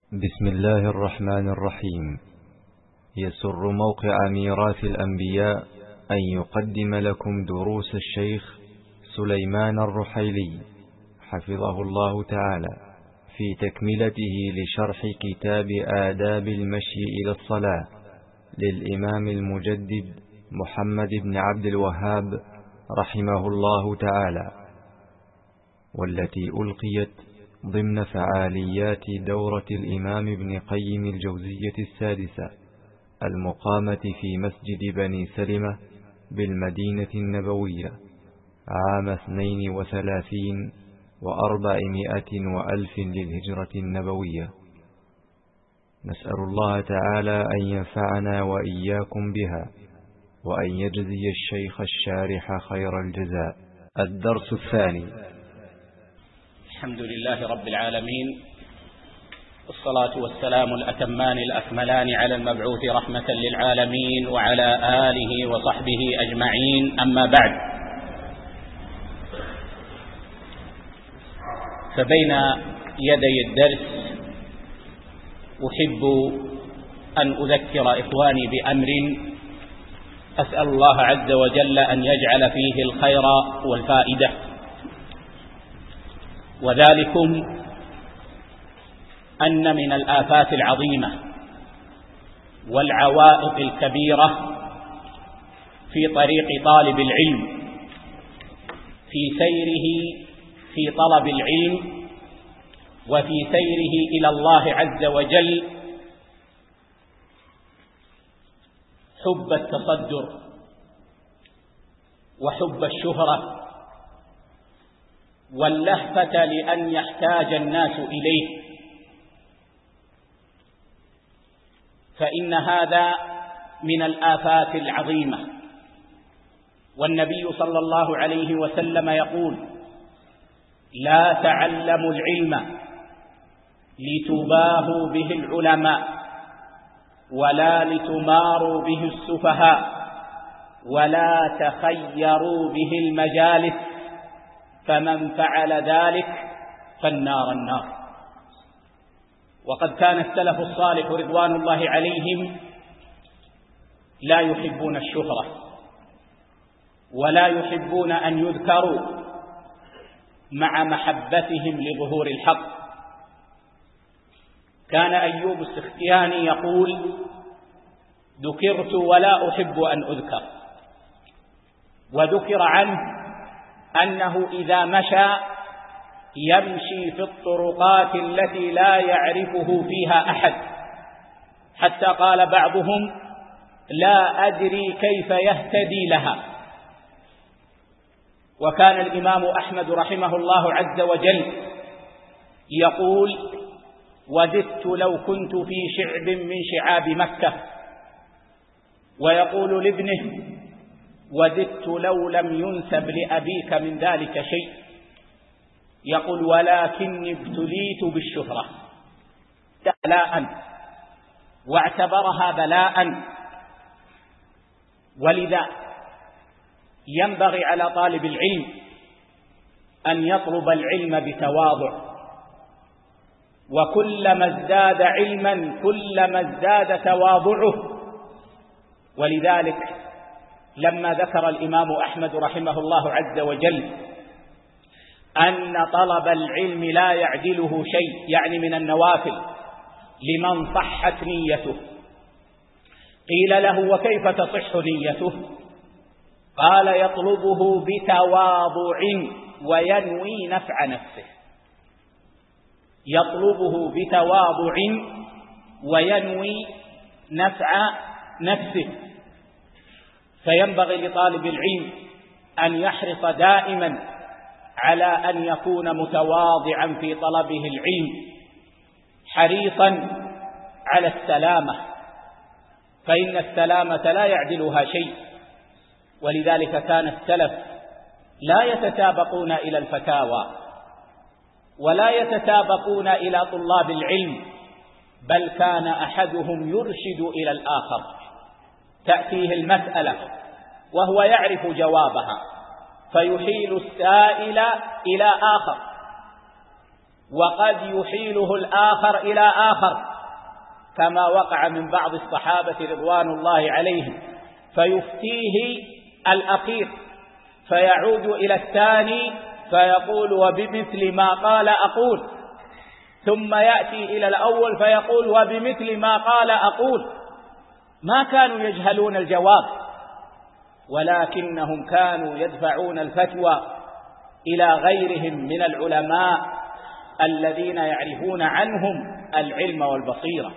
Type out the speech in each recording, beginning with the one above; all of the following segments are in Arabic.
بسم الله الرحمن الرحيم. يسر موقع ميراث الأنبياء أن يقدم لكم دروس الشيخ سليمان الرحيلي حفظه الله تعالى في تكملته لشرح كتاب آداب المشي إلى الصلاة للإمام المجدد محمد بن عبد الوهاب رحمه الله تعالى، والتي ألقيت ضمن فعاليات دورة الإمام ابن قيم الجوزية السادسة المقامة في مسجد بني سلمة بالمدينة النبوية عام 32 و400 وألف للهجرة النبوية. نسأل الله تعالى أن ينفعنا وإياكم بها وأن يجزي الشيخ الشارح خير الجزاء. الدرس الثاني. الحمد لله رب العالمين، والصلاة والسلام الأتمان الأكملان على المبعوث رحمة للعالمين وعلى آله وصحبه أجمعين، أما بعد، فبين يدي الدرس أحب أن أذكر إخواني بأمر أسأل الله عز وجل أن يجعل فيه الخير والفائدة، وذلكم أن من الآفات العظيمة والعوائق الكبيرة في طريق طالب العلم في سيره في طلب العلم وفي سيره إلى الله عز وجل حب التصدر وحب الشهرة واللهفة لأن يحتاج الناس إليه، فإن هذا من الآفات العظيمة. والنبي صلى الله عليه وسلم يقول: لا تعلموا العلم لتباهوا به العلماء ولا لتماروا به السفهاء ولا تخيروا به المجالس، فمن فعل ذلك فالنار النار. وقد كان السلف الصالح رضوان الله عليهم لا يحبون الشهرة ولا يحبون أن يذكروا مع محبتهم لظهور الحق. كان أيوب السختياني يقول: ذكرت ولا أحب أن أذكر. وذكر عنه أنه إذا مشى يمشي في الطرقات التي لا يعرفه فيها أحد، حتى قال بعضهم: لا أدري كيف يهتدي لها. وكان الإمام أحمد رحمه الله عز وجل يقول: وددت لو كنت في شعب من شعاب مكة. ويقول لابنه: وددت لو لم ينسب لأبيك من ذلك شيء. يقول: ولكني ابتليت بالشهرة بلاء، واعتبرها بلاء. ولذا ينبغي على طالب العلم أن يطلب العلم بتواضع، وكلما ازداد علما كلما ازداد تواضعه. ولذلك لما ذكر الإمام أحمد رحمه الله عز وجل أن طلب العلم لا يعدله شيء، يعني من النوافل، لمن صحت نيته، قيل له: وكيف تصح نيته؟ قال: يطلبه بتواضع وينوي نفع نفسه. يطلبه بتواضع وينوي نفع نفسه. فينبغي لطالب العلم أن يحرص دائما على أن يكون متواضعا في طلبه العلم، حريصا على السلامة، فإن السلامة لا يعدلها شيء. ولذلك كان السلف لا يتسابقون إلى الفتاوى ولا يتسابقون إلى طلاب العلم، بل كان أحدهم يرشد إلى الآخر، تأتيه المسألة وهو يعرف جوابها فيحيل السائل إلى آخر، وقد يحيله الآخر إلى آخر، كما وقع من بعض الصحابة رضوان الله عليهم، فيفتيه الأخير فيعود إلى الثاني فيقول وبمثل ما قال أقول، ثم يأتي إلى الأول فيقول وبمثل ما قال أقول. ما كانوا يجهلون الجواب، ولكنهم كانوا يدفعون الفتوى إلى غيرهم من العلماء الذين يعرفون عنهم العلم والبصيرة.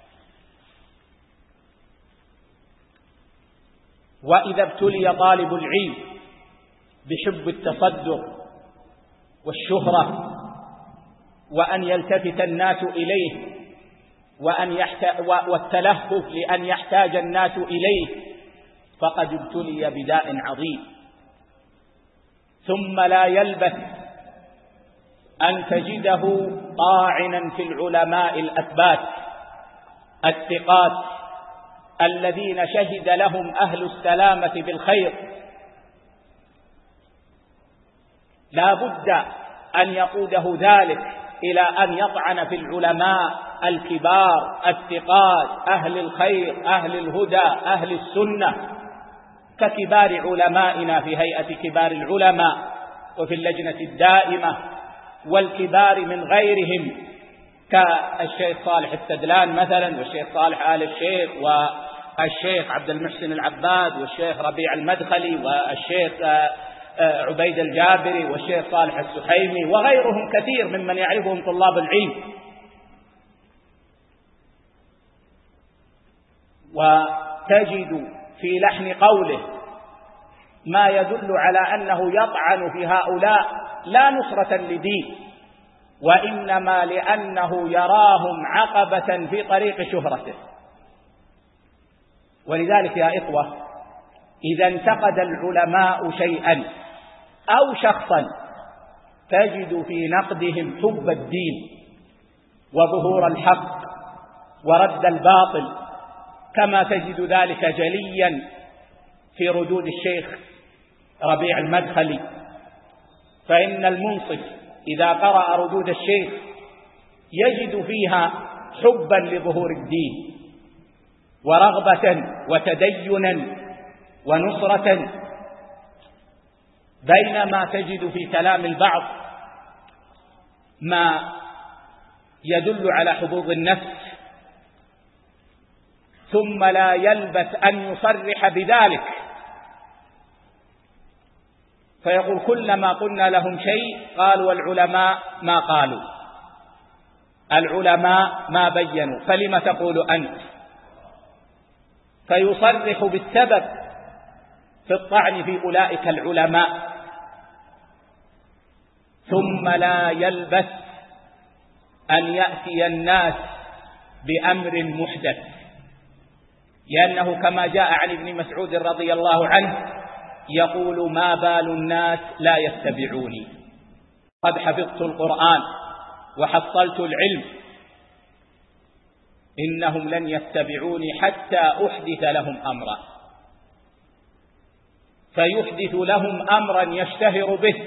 وإذا ابتلي طالب العلم بحب التصدر والشهرة وأن يلتفت الناس إليه والتلهف لأن يحتاج الناس إليه، فقد ابتلي بداء عظيم. ثم لا يلبث أن تجده طاعنا في العلماء الأثبات الثقات الذين شهد لهم أهل السلامة بالخير. لا بد أن يقوده ذلك إلى أن يطعن في العلماء الكبار الثقات أهل الخير أهل الهدى أهل السنة، ككبار علمائنا في هيئة كبار العلماء وفي اللجنة الدائمة، والكبار من غيرهم كالشيخ صالح السدلان مثلا، والشيخ صالح آل الشيخ، والشيخ عبد المحسن العباد، والشيخ ربيع المدخلي، والشيخ عبيد الجابري، والشيخ صالح السحيمي، وغيرهم كثير ممن يعرفهم طلاب العلم. وتجد في لحن قوله ما يدل على أنه يطعن في هؤلاء لا نصرة لدين، وإنما لأنه يراهم عقبة في طريق شهرته. ولذلك يا إخوة، إذا انتقد العلماء شيئا أو شخصا تجد في نقدهم حب الدين وظهور الحق ورد الباطل، كما تجد ذلك جليا في ردود الشيخ ربيع المدخلي. فإن المنصف إذا قرأ ردود الشيخ يجد فيها حبا لظهور الدين ورغبة وتدينا ونصرة، بينما تجد في كلام البعض ما يدل على حظوظ النفس، ثم لا يلبث أن يصرح بذلك فيقول كلما قلنا لهم شيء قالوا العلماء ما قالوا، العلماء ما بينوا، فلم تقول أنت؟ فيصرح بالسبب في الطعن في أولئك العلماء، ثم لا يلبث أن يأتي الناس بأمر محدث، لأنه كما جاء عن ابن مسعود رضي الله عنه يقول ما بال الناس لا يتبعوني، قد حفظت القرآن وحصلت العلم، إنهم لن يتبعوني حتى أحدث لهم أمرا. فيحدث لهم أمرا يشتهر به،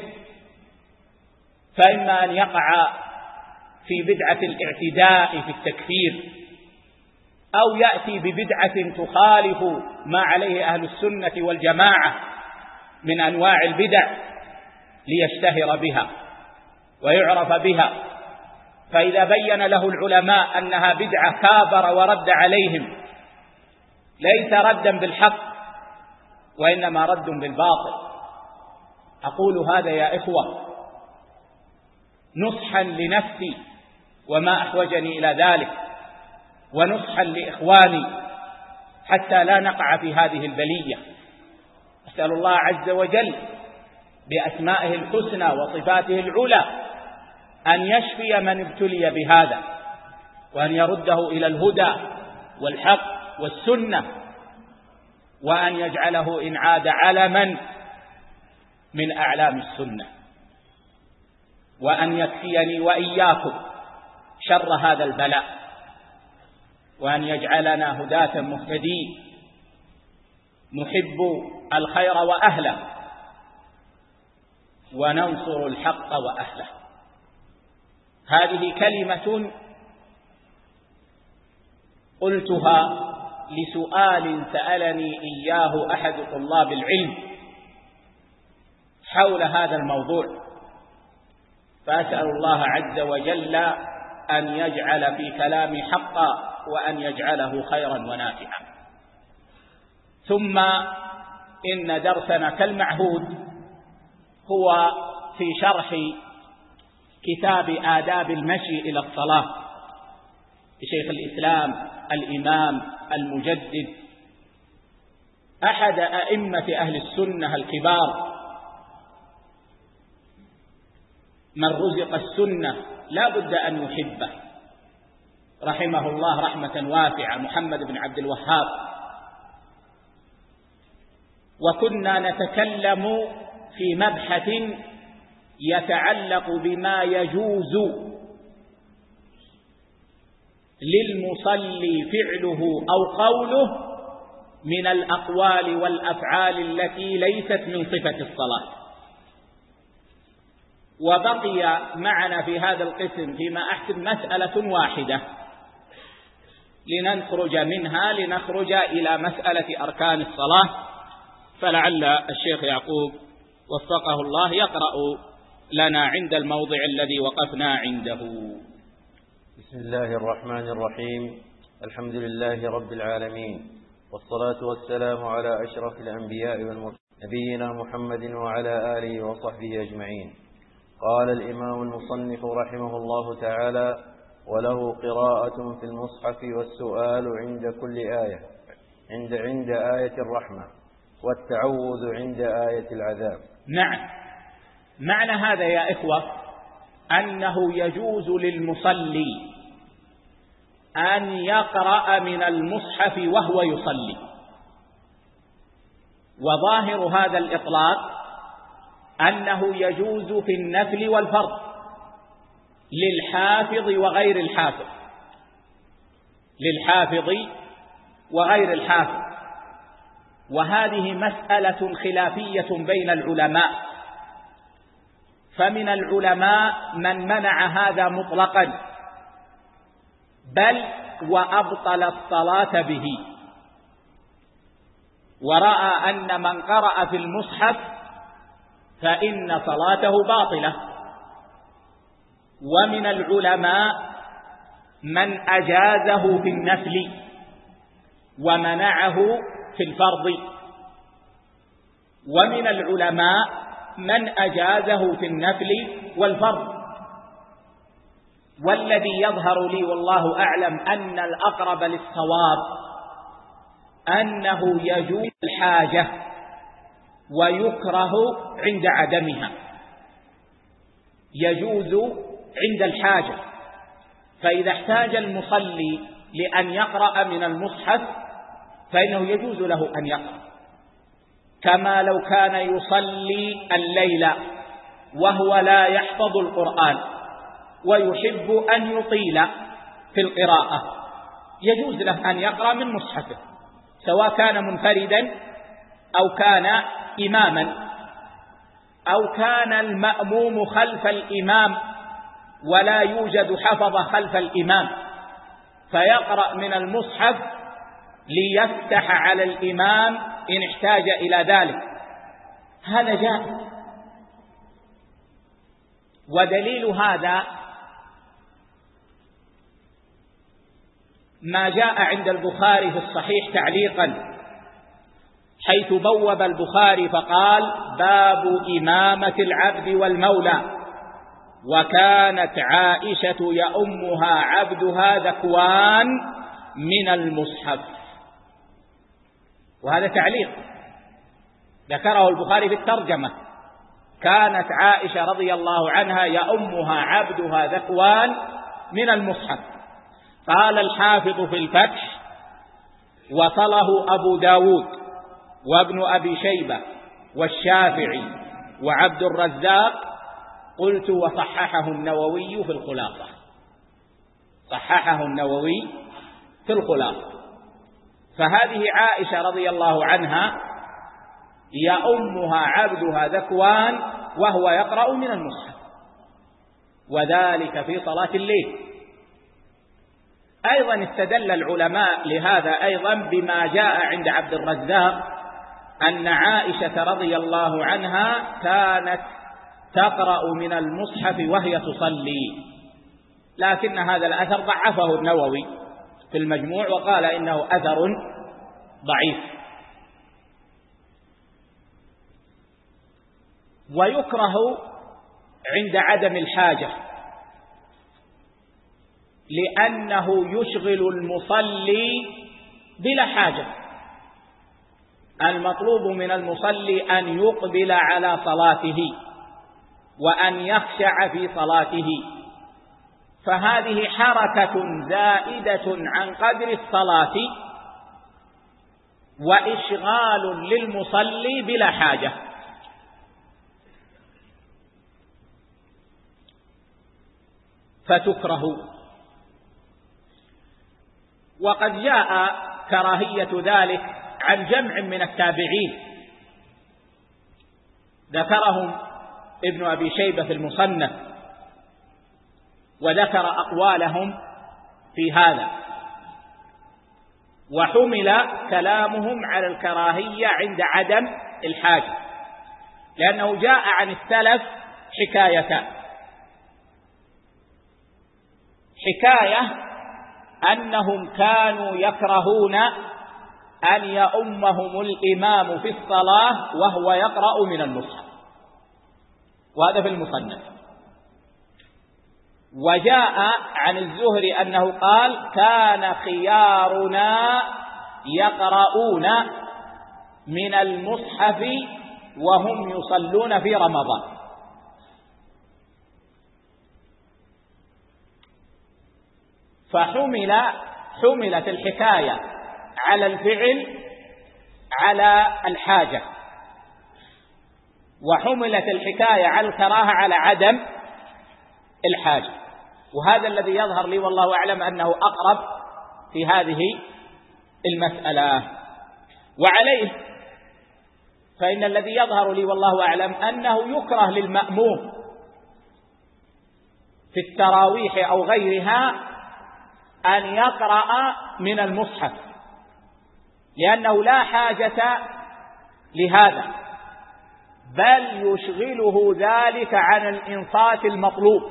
فإما أن يقع في بدعة الاعتداء في التكفير، أو يأتي ببدعة تخالف ما عليه أهل السنة والجماعة من أنواع البدع ليشتهر بها ويعرف بها. فإذا بين له العلماء أنها بدعة كابر ورد عليهم، ليس ردا بالحق وإنما رد بالباطل. أقول هذا يا إخوة نصحا لنفسي وما أحوجني إلى ذلك، ونصحا لإخواني حتى لا نقع في هذه البلية. أسأل الله عز وجل بأسمائه الحسنى وصفاته العلى أن يشفي من ابتلي بهذا، وأن يرده إلى الهدى والحق والسنة، وأن يجعله إن عاد علما من أعلام السنة، وأن يكفيني وإياكم شر هذا البلاء، وأن يجعلنا هداة مهتدين نحب الخير وأهله وننصر الحق وأهله. هذه كلمة قلتها لسؤال سألني إياه أحد طلاب العلم حول هذا الموضوع، فأسأل الله عز وجل أن يجعل في كلامي حقا وأن يجعله خيرا ونافعا. ثم إن درسنا كالمعهود هو في شرح كتاب آداب المشي إلى الصلاة لشيخ الإسلام الإمام المجدد أحد أئمة أهل السنة الكبار، من رزق السنة لا بد أن يحبه، رحمه الله رحمة واسعة، محمد بن عبد الوهاب. وكنا نتكلم في مبحث يتعلق بما يجوز للمصلي فعله أو قوله من الأقوال والأفعال التي ليست من صفة الصلاة. وبقي معنا في هذا القسم فيما أحسب مسألة واحدة لنخرج منها لنخرج إلى مسألة أركان الصلاة، فلعل الشيخ يعقوب وفقه الله يقرأ لنا عند الموضع الذي وقفنا عنده. بسم الله الرحمن الرحيم. الحمد لله رب العالمين، والصلاة والسلام على أشرف الأنبياء والمرسلين نبينا محمد وعلى آله وصحبه أجمعين. قال الإمام المصنف رحمه الله تعالى: وله قراءة في المصحف والسؤال عند كل آية، عند آية الرحمة، والتعوذ عند آية العذاب. نعم، معنى هذا يا إخوة أنه يجوز للمصلي أن يقرأ من المصحف وهو يصلي. وظاهر هذا الإطلاق أنه يجوز في النفل والفرض للحافظ وغير الحافظ، للحافظ وغير الحافظ. وهذه مسألة خلافية بين العلماء، فمن العلماء من منع هذا مطلقا بل وأبطل الصلاة به، ورأى أن من قرأ في المصحف فإن صلاته باطلة. ومن العلماء من أجازه في النفل ومنعه في الفرض، ومن العلماء من أجازه في النفل والفرض. والذي يظهر لي والله أعلم أن الأقرب للصواب أنه يجوز الحاجة ويكره عند عدمها، يجوز عند الحاجة. فإذا احتاج المصلي لأن يقرأ من المصحف فإنه يجوز له أن يقرأ، كما لو كان يصلي الليل وهو لا يحفظ القرآن ويحب أن يطيل في القراءة، يجوز له أن يقرأ من مصحفه، سواء كان منفردا أو كان إماما، أو كان المأموم خلف الإمام ولا يوجد حفظ خلف الإمام، فيقرأ من المصحف ليفتح على الإمام إن احتاج إلى ذلك، هذا جائز. ودليل هذا ما جاء عند البخاري في الصحيح تعليقا، حيث بوب البخاري فقال: باب إمامة العبد والمولى، وكانت عائشة يؤمها عبدها ذكوان من المصحف. وهذا تعليق ذكره البخاري في الترجمة، كانت عائشة رضي الله عنها يؤمها عبدها ذكوان من المصحف. قال الحافظ في الفتح: وصله أبو داود وابن أبي شيبة والشافعي وعبد الرزاق. قلت: وصححه النووي في الخلاصة، صححه النووي في الخلاصة. فهذه عائشة رضي الله عنها يؤمها عبدها ذكوان وهو يقرأ من المصحف، وذلك في صلاة الليل. أيضا استدل العلماء لهذا أيضا بما جاء عند عبد الرزاق أن عائشة رضي الله عنها كانت تقرأ من المصحف وهي تصلي، لكن هذا الأثر ضعفه النووي في المجموع وقال إنه أثر ضعيف. ويكره عند عدم الحاجة لأنه يشغل المصلي بلا حاجة. المطلوب من المصلي أن يقبل على صلاته وأن يخشع في صلاته، فهذه حركة زائدة عن قدر الصلاة وإشغال للمصلي بلا حاجة. فتكره. وقد جاء كراهية ذلك عن جمع من التابعين ذكرهم ابن أبي شيبة في المصنف وذكر أقوالهم في هذا، وحمل كلامهم على الكراهية عند عدم الحاجة، لأنه جاء عن السلف حكايتان: حكاية أنهم كانوا يكرهون أن يؤمهم الإمام في الصلاة وهو يقرأ من المصحف، وهذا في المصنف. وجاء عن الزهري أنه قال: كان خيارنا يقرؤون من المصحف وهم يصلون في رمضان. فحملت الحكاية على الفعل على الحاجة، وحملت الحكاية على الكراهة على عدم الحاجة. وهذا الذي يظهر لي والله أعلم أنه أقرب في هذه المسألة. وعليه فإن الذي يظهر لي والله أعلم أنه يكره للمأموم في التراويح أو غيرها أن يقرأ من المصحف، لأنه لا حاجة لهذا، بل يشغله ذلك عن الإنصات المطلوب،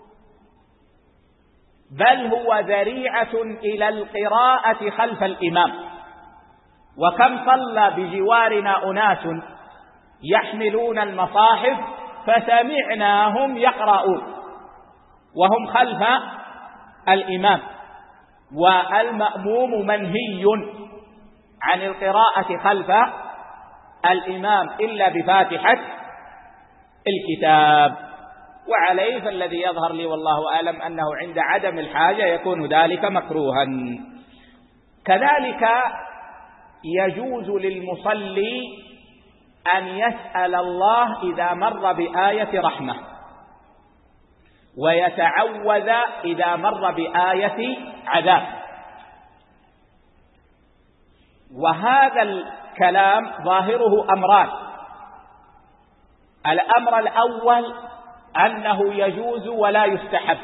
بل هو ذريعة إلى القراءة خلف الإمام. وكم صلى بجوارنا أناس يحملون المصاحف فسمعناهم يقرؤون وهم خلف الإمام، والمأموم منهي عن القراءة خلف الإمام إلا بفاتحة الكتاب. وعليه فالذي يظهر لي والله أعلم أنه عند عدم الحاجة يكون ذلك مكروها. كذلك يجوز للمصلي أن يسأل الله إذا مر بآية رحمة، ويتعوذ إذا مر بآية عذاب. وهذا الكلام ظاهره أمران: الأمر الأول أنه يجوز ولا يستحب،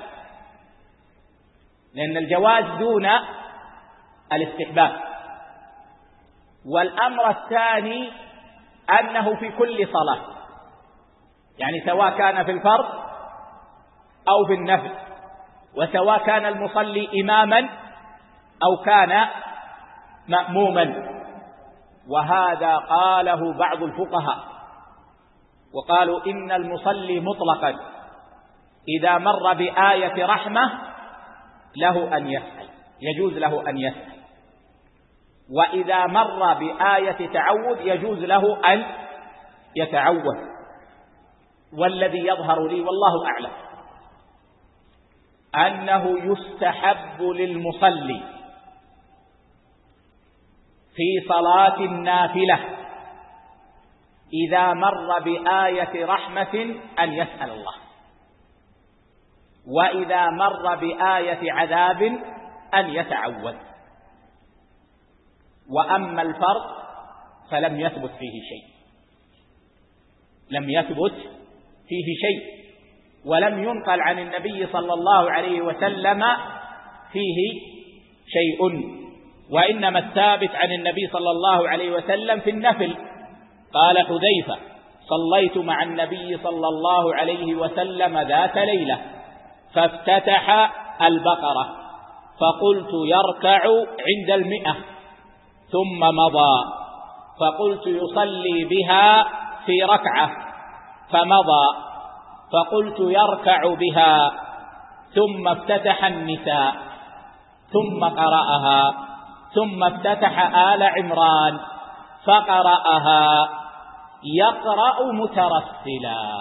لأن الجواز دون الاستحباب. والأمر الثاني أنه في كل صلاة، يعني سواء كان في الفرض أو في النفل، وسواء كان المصلي إماما أو كان مأموما. وهذا قاله بعض الفقهاء وقالوا إن المصلي مطلقا إذا مر بآية رحمة له أن يسأل، يجوز له أن يسأل، وإذا مر بآية تعوذ يجوز له أن يتعوذ. والذي يظهر لي والله أعلم أنه يستحب للمصلي في صلاة النافلة إذا مر بآية رحمة أن يسأل الله، وإذا مر بآية عذاب أن يتعوذ. وأما الفرض فلم يثبت فيه شيء، لم يثبت فيه شيء. ولم ينقل عن النبي صلى الله عليه وسلم فيه شيء، وإنما الثابت عن النبي صلى الله عليه وسلم في النفل. قال حذيفة: صليت مع النبي صلى الله عليه وسلم ذات ليلة فافتتح البقرة فقلت يركع عند 100 ثم مضى، فقلت يصلي بها في ركعة فمضى، فقلت يركع بها، ثم افتتح النساء ثم قرأها، ثم افتتح آل عمران فقرأها يقرأ مترسلا.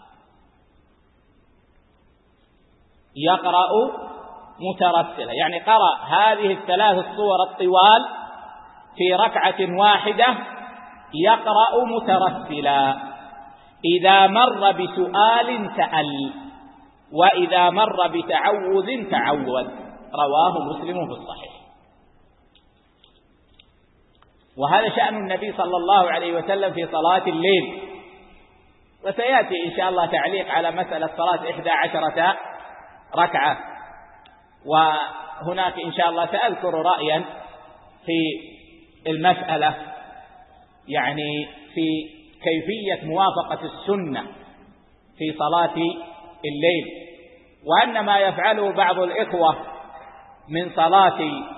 يقرأ مترسلا يعني قرأ هذه 3 الصور الطوال في ركعة واحدة يقرأ مترسلا، إذا مر بسؤال سأل، وإذا مر بتعوذ تعوذ. رواه مسلم في الصحيح. وهذا شأن النبي صلى الله عليه وسلم في صلاة الليل، وسيأتي إن شاء الله تعليق على مسألة صلاة 11 ركعة، وهناك إن شاء الله سأذكر رأيا في المسألة، يعني في كيفية موافقة السنة في صلاة الليل، وأن ما يفعله بعض الإخوة من صلاة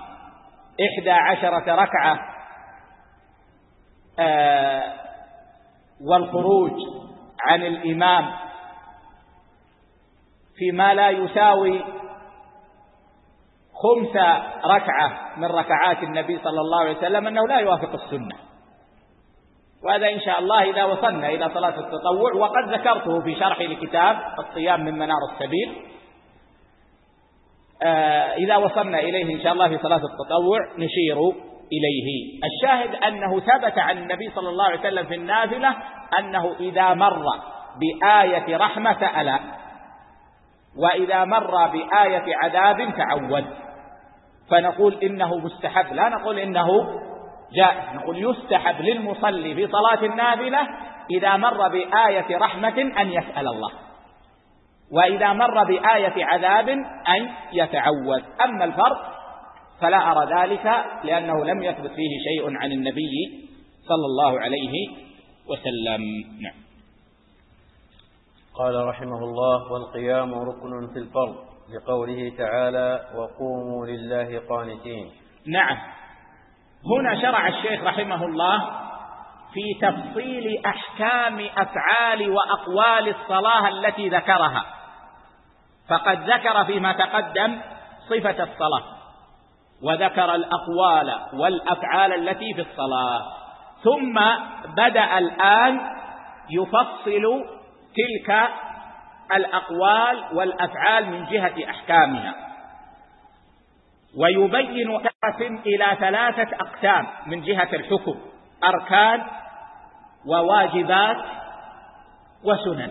11 ركعة والخروج عن الإمام فيما لا يساوي 5 ركعة من ركعات النبي صلى الله عليه وسلم أنه لا يوافق السنة. وهذا إن شاء الله إذا وصلنا إلى صلاة التطوع، وقد ذكرته في شرح لكتاب الصيام من منار السبيل، إذا وصلنا إليه إن شاء الله في صلاة التطوع نشير إليه. الشاهد أنه ثبت عن النبي صلى الله عليه وسلم في النافلة أنه إذا مر بآية رحمة سأل، وإذا مر بآية عذاب تعوذ. فنقول إنه مستحب، لا نقول إنه جائز، نقول يستحب للمصلي في صلاة النافلة إذا مر بآية رحمة أن يسأل الله، وإذا مر بآية عذاب أن يتعوذ. أما الفرض فلا أرى ذلك، لأنه لم يثبت فيه شيء عن النبي صلى الله عليه وسلم. نعم. قال رحمه الله: والقيام ركن في الفرض، لقوله تعالى: وقوموا لله قانتين. نعم. هنا شرع الشيخ رحمه الله في تفصيل أحكام أفعال وأقوال الصلاة التي ذكرها، فقد ذكر فيما تقدم صفة الصلاة، وذكر الأقوال والأفعال التي في الصلاة، ثم بدأ الآن يفصل تلك الأقوال والأفعال من جهة أحكامها، ويبين قسم إلى 3 أقسام من جهة الحكم: أركان وواجبات وسنن.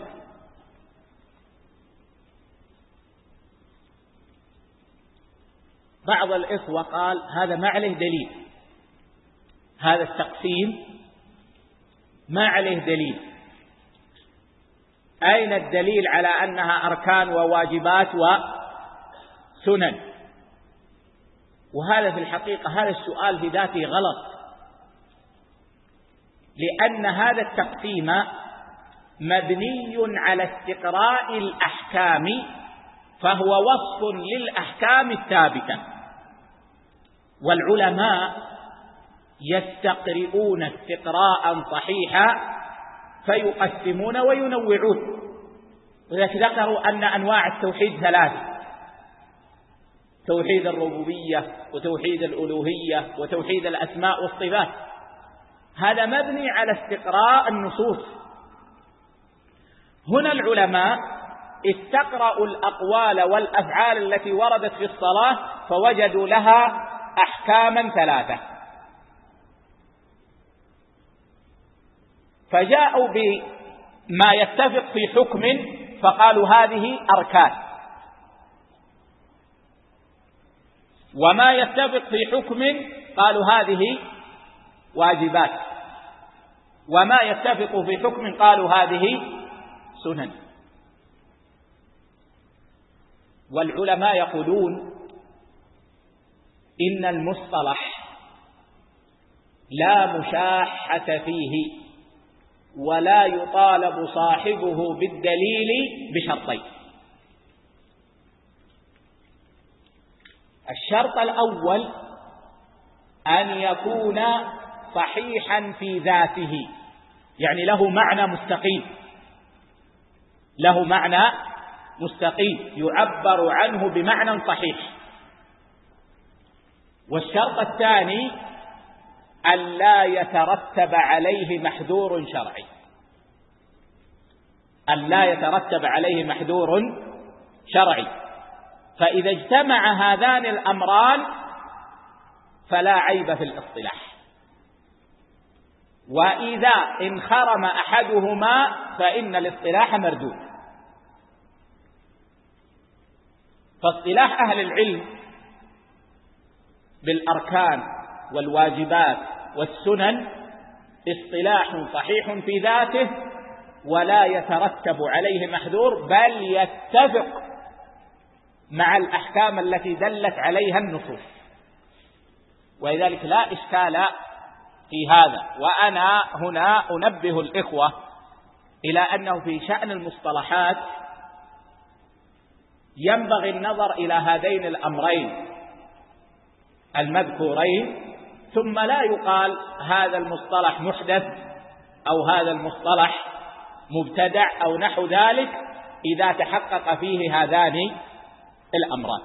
بعض الإخوة قال هذا ما عليه دليل، هذا التقسيم ما عليه دليل، أين الدليل على أنها أركان وواجبات وسنن؟ وهذا في الحقيقة هذا السؤال في ذاته غلط، لأن هذا التقسيم مبني على استقراء الأحكام، فهو وصف للأحكام الثابتة، والعلماء يستقرئون استقراء صحيحا فيقسمون وينوعون. ولذلك ذكروا أن أنواع التوحيد 3: توحيد الربوبية، وتوحيد الألوهية، وتوحيد الأسماء والصفات. هذا مبني على استقراء النصوص. هنا العلماء استقرأوا الأقوال والأفعال التي وردت في الصلاة فوجدوا لها أحكاما 3، فجاءوا بما يتفق في حكم فقالوا هذه أركان، وما يتفق في حكم قالوا هذه واجبات، وما يتفق في حكم قالوا هذه سنن. والعلماء يقولون إن المصطلح لا مشاحة فيه ولا يطالب صاحبه بالدليل بشرطين. الشرط الأول أن يكون صحيحا في ذاته، يعني له معنى مستقيم، له معنى مستقيم يعبر عنه بمعنى صحيح. والشرط الثاني أن لا يترتب عليه محذور شرعي، أن لا يترتب عليه محذور شرعي. فإذا اجتمع هذان الأمران فلا عيب في الاصطلاح، وإذا انخرم أحدهما فإن الاصطلاح مردود. فاصطلاح أهل العلم بالأركان والواجبات والسنن اصطلاح صحيح في ذاته ولا يترتب عليه محذور، بل يتفق مع الأحكام التي دلت عليها النصوص، ولذلك لا إشكال في هذا. وأنا هنا أنبه الإخوة إلى أنه في شأن المصطلحات ينبغي النظر إلى هذين الأمرين المذكورين، ثم لا يقال هذا المصطلح محدث أو هذا المصطلح مبتدع أو نحو ذلك إذا تحقق فيه هذان الأمران.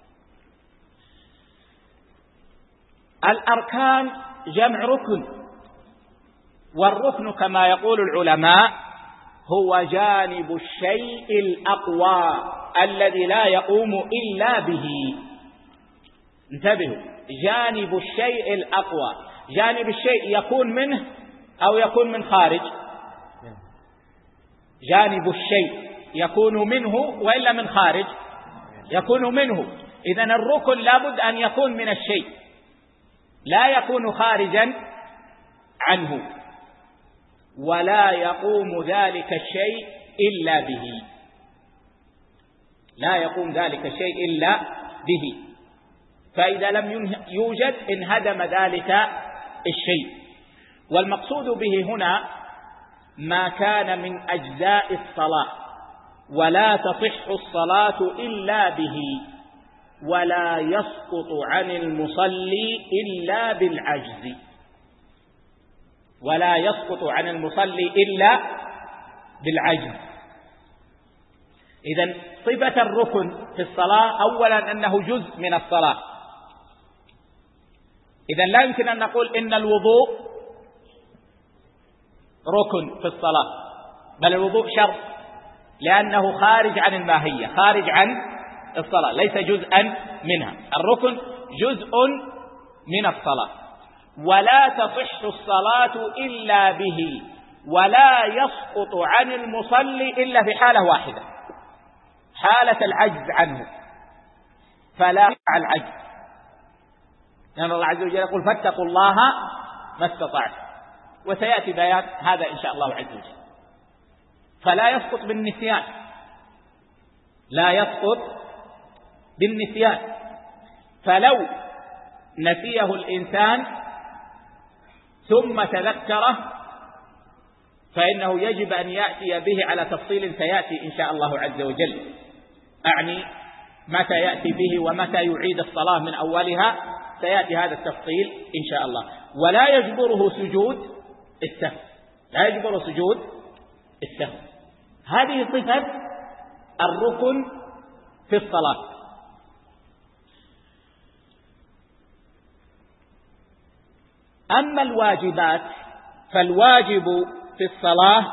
الأركان جمع ركن، والركن كما يقول العلماء هو جانب الشيء الأقوى الذي لا يقوم إلا به. انتبهوا، جانب الشيء الأقوى، جانب الشيء يكون منه أو يكون من خارج. جانب الشيء يكون منه وإلا من خارج يكون منه. إذن الركن لابد أن يكون من الشيء، لا يكون خارجا عنه، ولا يقوم ذلك الشيء إلا به، لا يقوم ذلك الشيء إلا به. فإذا لم يوجد انهدم ذلك الشيء. والمقصود به هنا ما كان من أجزاء الصلاة، ولا تصح الصلاة إلا به، ولا يسقط عن المصلي إلا بالعجز، ولا يسقط عن المصلي إلا بالعجز. إذن صفة الركن في الصلاة أولا أنه جزء من الصلاة. إذن لا يمكن أن نقول إن الوضوء ركن في الصلاة، بل الوضوء شرط، لأنه خارج عن الماهية، خارج عن الصلاة، ليس جزءا منها. الركن جزء من الصلاة. ولا تصح الصلاة إلا به، ولا يسقط عن المصلي إلا في حالة واحدة، حالة العجز عنه، فلا مع العجز، لأن الله عز وجل يقول فاتقوا الله ما استطعتم، وسيأتي بيان هذا إن شاء الله عز وجل. فلا يسقط بالنسيان، لا يسقط بالنسيان. فلو نسيه الإنسان ثم تذكره فإنه يجب أن يأتي به على تفصيل سيأتي إن شاء الله عز وجل، أعني متى يأتي به ومتى يعيد الصلاة من أولها، سيأتي هذا التفصيل إن شاء الله. ولا يجبره سجود السهو، لا يجبره سجود السهو. هذه صفة الركن في الصلاة. أما الواجبات فالواجب في الصلاة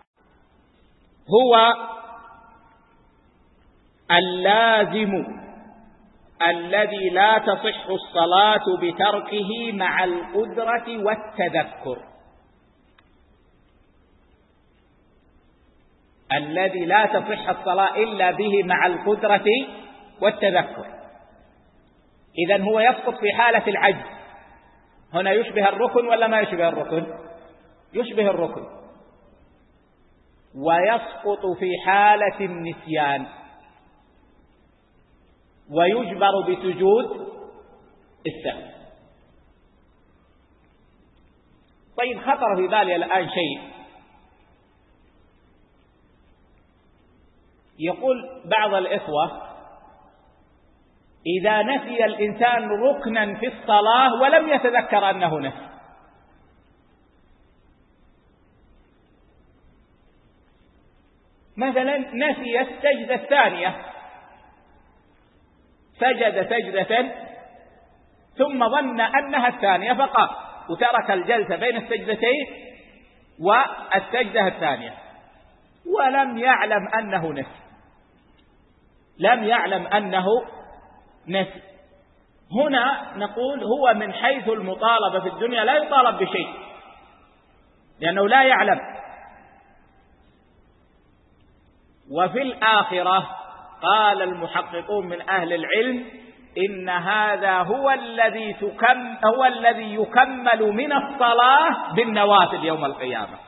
هو اللازم الذي لا تصح الصلاة بتركه مع القدرة والتذكر، الذي لا تصح الصلاة إلا به مع القدرة والتذكر. إذن هو يسقط في حالة العجز. هنا يشبه الركن ولا ما يشبه الركن؟ يشبه الركن. ويسقط في حالة النسيان، ويجبر بسجود السهو. طيب، خطر في بالي الآن شيء. يقول بعض الإخوة: إذا نسي الإنسان ركنا في الصلاة ولم يتذكر أنه نسي، مثلا نسي السجدة الثانية، سجد سجدة ثم ظن أنها الثانية فقام وترك الجلسة بين السجدتين والسجدة الثانية ولم يعلم أنه نسي، لم يعلم أنه نسي. هنا نقول هو من حيث المطالبة في الدنيا لا يطالب بشيء لأنه لا يعلم، وفي الآخرة قال المحققون من أهل العلم إن هذا هو الذي يكمل من الصلاة بالنوافل يوم القيامة.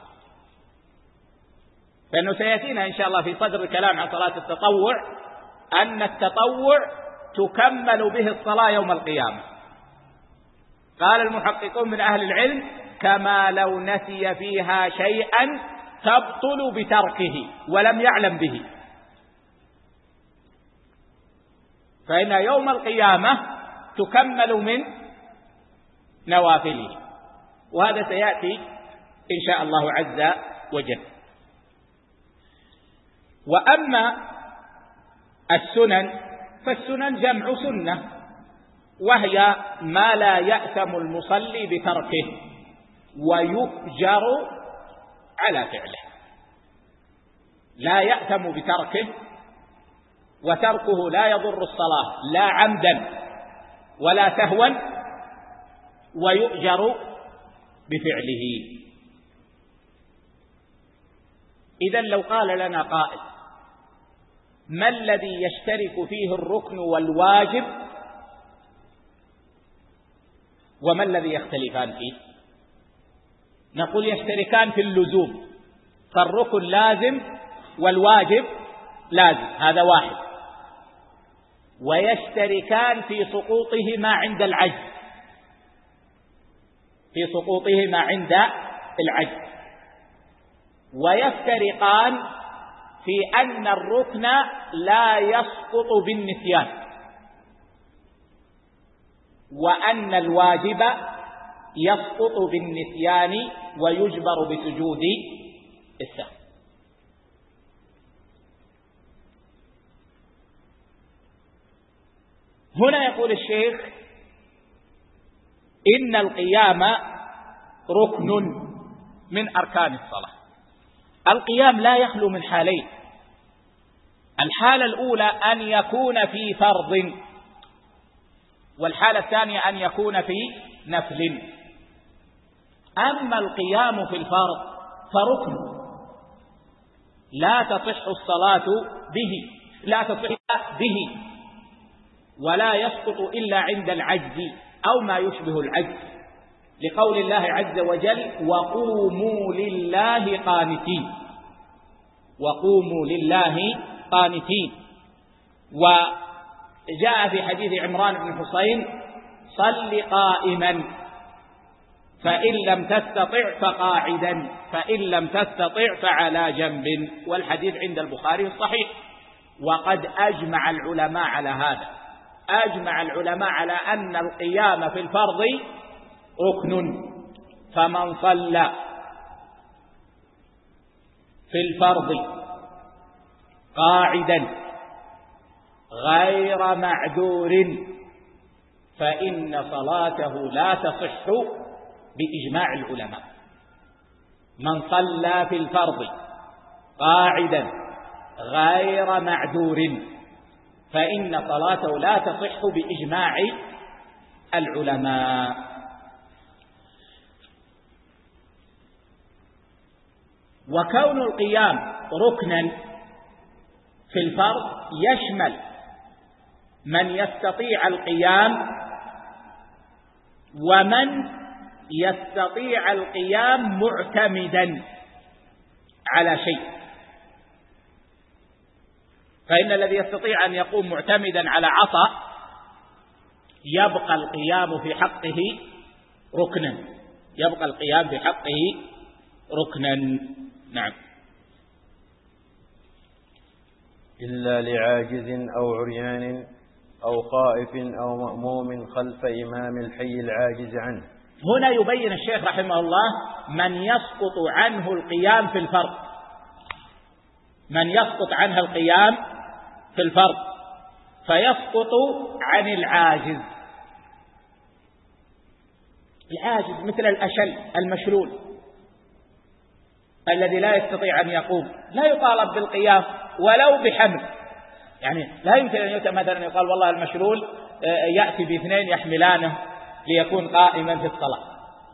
فإنه سيأتينا إن شاء الله في صدر الكلام عن صلاة التطوع أن التطوع تكمل به الصلاة يوم القيامة. قال المحققون من أهل العلم كما لو نسي فيها شيئا تبطل بتركه ولم يعلم به، فإن يوم القيامة تكمل من نوافله، وهذا سيأتي إن شاء الله عز وجل. وأما السنن فالسنن جمع سنة، وهي ما لا يأثم المصلي بتركه ويؤجر على فعله، لا يأثم بتركه وتركه لا يضر الصلاة لا عمدا ولا سهوا ويؤجر بفعله. إذن لو قال لنا قائل ما الذي يشترك فيه الركن والواجب وما الذي يختلفان فيه؟ نقول يشتركان في اللزوم، فالركن لازم والواجب لازم، هذا واحد. ويشتركان في سقوطهما عند العجز، في سقوطهما عند العجز. ويفترقان في أن الركن لا يسقط بالنسيان، وأن الواجب يسقط بالنسيان ويجبر بسجود السهو. هنا يقول الشيخ إن القيام ركن من أركان الصلاة. القيام لا يخلو من حالين: الحالة الأولى أن يكون في فرض، والحالة الثانية أن يكون في نفل. أما القيام في الفرض فركن لا تصح الصلاة به، لا تصح به، ولا يسقط إلا عند العجز أو ما يشبه العجز، لقول الله عز وجل وقوموا لله قانتين، وقوموا لله قانتين. وجاء في حديث عمران بن حسين صل قائما فإن لم تستطع فقاعدا فإن لم تستطع فعلى جنب، والحديث عند البخاري الصحيح. وقد أجمع العلماء على هذا، أجمع العلماء على أن القيام في الفرض ركن، فمن صلى في الفرض قاعدا غير معذور فإن صلاته لا تصح بإجماع العلماء. من صلى في الفرض قاعدا غير معذور فإن صلاته لا تصح بإجماع العلماء. وكون القيام ركنا في الفرض يشمل من يستطيع القيام ومن يستطيع القيام معتمدا على شيء. فإن الذي يستطيع أن يقوم معتمدا على عصا يبقى القيام في حقه ركنا، يبقى القيام في حقه ركنا. نعم. إلا لعاجز أو عريان أو خائف أو مأموم خلف إمام الحي العاجز عنه. هنا يبين الشيخ رحمه الله من يسقط عنه القيام في الفرض، من يسقط عنها القيام في الفرض فيسقط عن العاجز. العاجز مثل الأشل المشلول الذي لا يستطيع أن يقوم لا يطالب بالقيام ولو بحمل، يعني لا يمكن أن يؤتى مثلا يقال والله المشلول يأتي باثنين يحملانه ليكون قائما في الصلاة،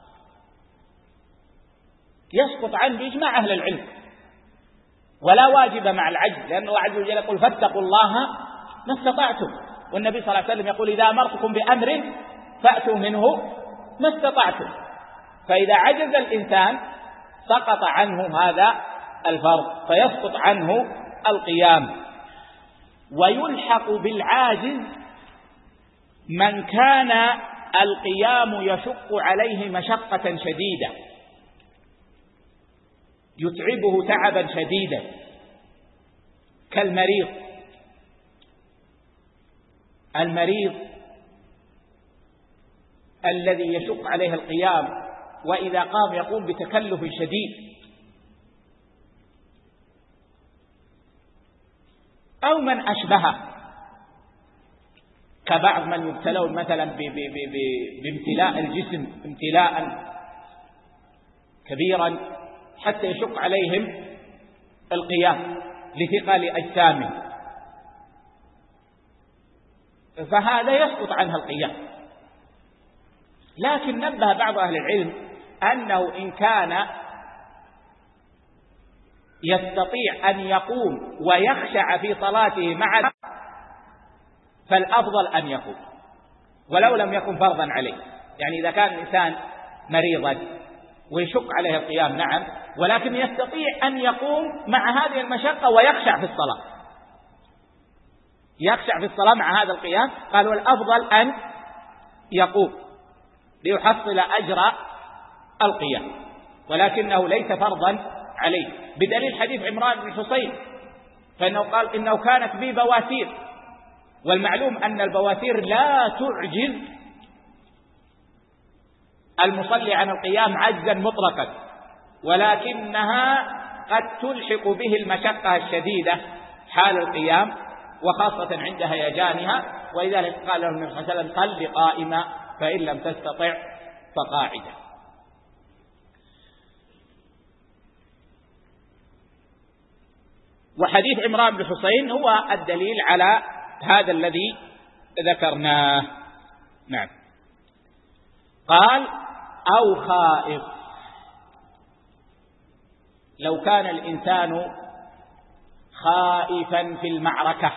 يسقط عنه بإجماع أهل العلم، ولا واجب مع العجز، لأن الله عز وجل يقول فاتقوا الله ما استطعتم، والنبي صلى الله عليه وسلم يقول إذا أمرتكم بأمر فأتوا منه ما استطعتم. فإذا عجز الإنسان سقط عنه هذا الفرض فيسقط عنه القيام. ويلحق بالعاجز من كان القيام يشق عليه مشقة شديدة، يتعبه تعبا شديدا، كالمريض. المريض الذي يشق عليه القيام وإذا قام يقوم بتكلف شديد، أو من أشبهه كبعض من يبتلون مثلا بامتلاء الجسم امتلاء كبيرا حتى يشق عليهم القيام لثقل أجسامهم، فهذا يسقط عنها القيام. لكن نبه بعض أهل العلم أنه إن كان يستطيع أن يقوم ويخشع في صلاته مع فالأفضل أن يقوم ولو لم يكن فرضا عليه. يعني إذا كان الإنسان مريضا ويشق عليه القيام نعم، ولكن يستطيع أن يقوم مع هذه المشقة ويخشع في الصلاة، يخشع في الصلاة مع هذا القيام، قالوا الأفضل أن يقوم ليحصل أجر القيام، ولكنه ليس فرضا عليه، بدليل حديث عمران بن حصين فإنه قال إنه كانت بي بواسير، والمعلوم أن البواسير لا تعجز المصلي عن القيام عجزا مطلقا، ولكنها قد تلحق به المشقة الشديدة حال القيام وخاصة عند هيجانها، ولذلك قال له النبي صلى الله عليه وسلم صل قائما فإن لم تستطع فقاعدا. وحديث عمران بن حصين هو الدليل على هذا الذي ذكرناه. نعم. قال أو خائف، لو كان الإنسان خائفا في المعركة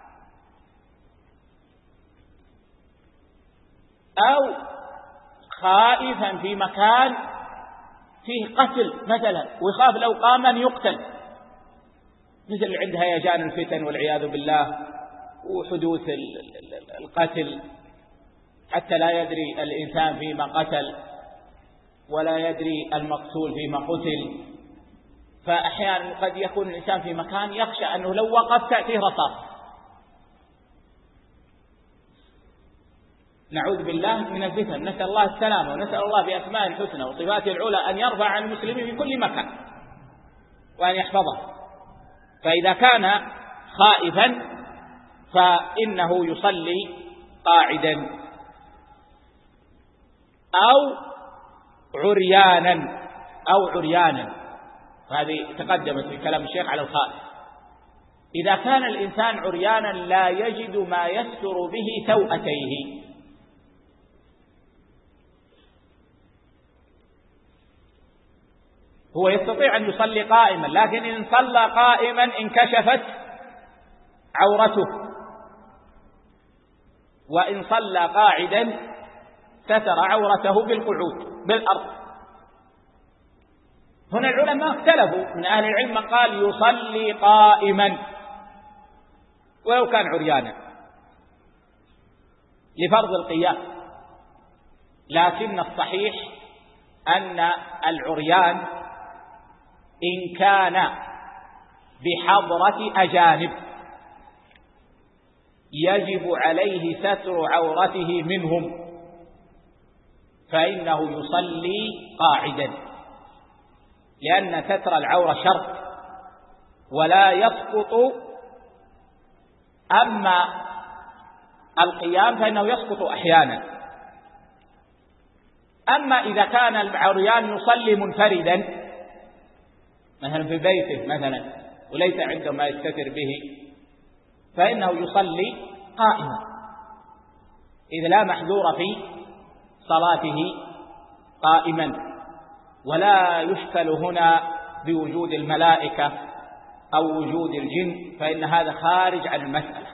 أو خائفا في مكان فيه قتل مثلا ويخاف لو قام أن يقتل، مثل عند هيجان الفتن والعياذ بالله وحدوث القتل حتى لا يدري الإنسان فيما قتل ولا يدري المقتول فيما قتل، فأحيانا قد يكون الإنسان في مكان يخشى أنه لو وقف تأتيه رصاص، نعوذ بالله من الفتن، نسأل الله السلامة ونسأل الله بأسماء الحسنى وصفاته العلى أن يرفع عن المسلمين في كل مكان وأن يحفظه. فإذا كان خائفا فإنه يصلي قاعدا أو عريانا، هذه تقدمت في كلام الشيخ على الخائف. إذا كان الإنسان عريانا لا يجد ما يستر به سوءتيه، هو يستطيع أن يصلي قائما، لكن إن صلى قائما انكشفت عورته، وإن صلى قاعدا ستر عورته بالقعود بالأرض. هنا العلماء اختلفوا، من أهل العلم من قال يصلي قائما ولو كان عريانا لفرض القيام. لكن الصحيح أن العريان إن كان بحضرة أجانب يجب عليه ستر عورته منهم، فإنه يصلي قاعدا، لأن ستر العورة شرط ولا يسقط. أما القيام فإنه يسقط أحيانا. أما إذا كان العريان يصلي منفردا مثلا في بيته مثلا وليس عنده ما يستتر به، فإنه يصلي قائما، إذ لا محذور في صلاته قائما. ولا يشكل هنا بوجود الملائكة أو وجود الجن، فإن هذا خارج عن المسألة،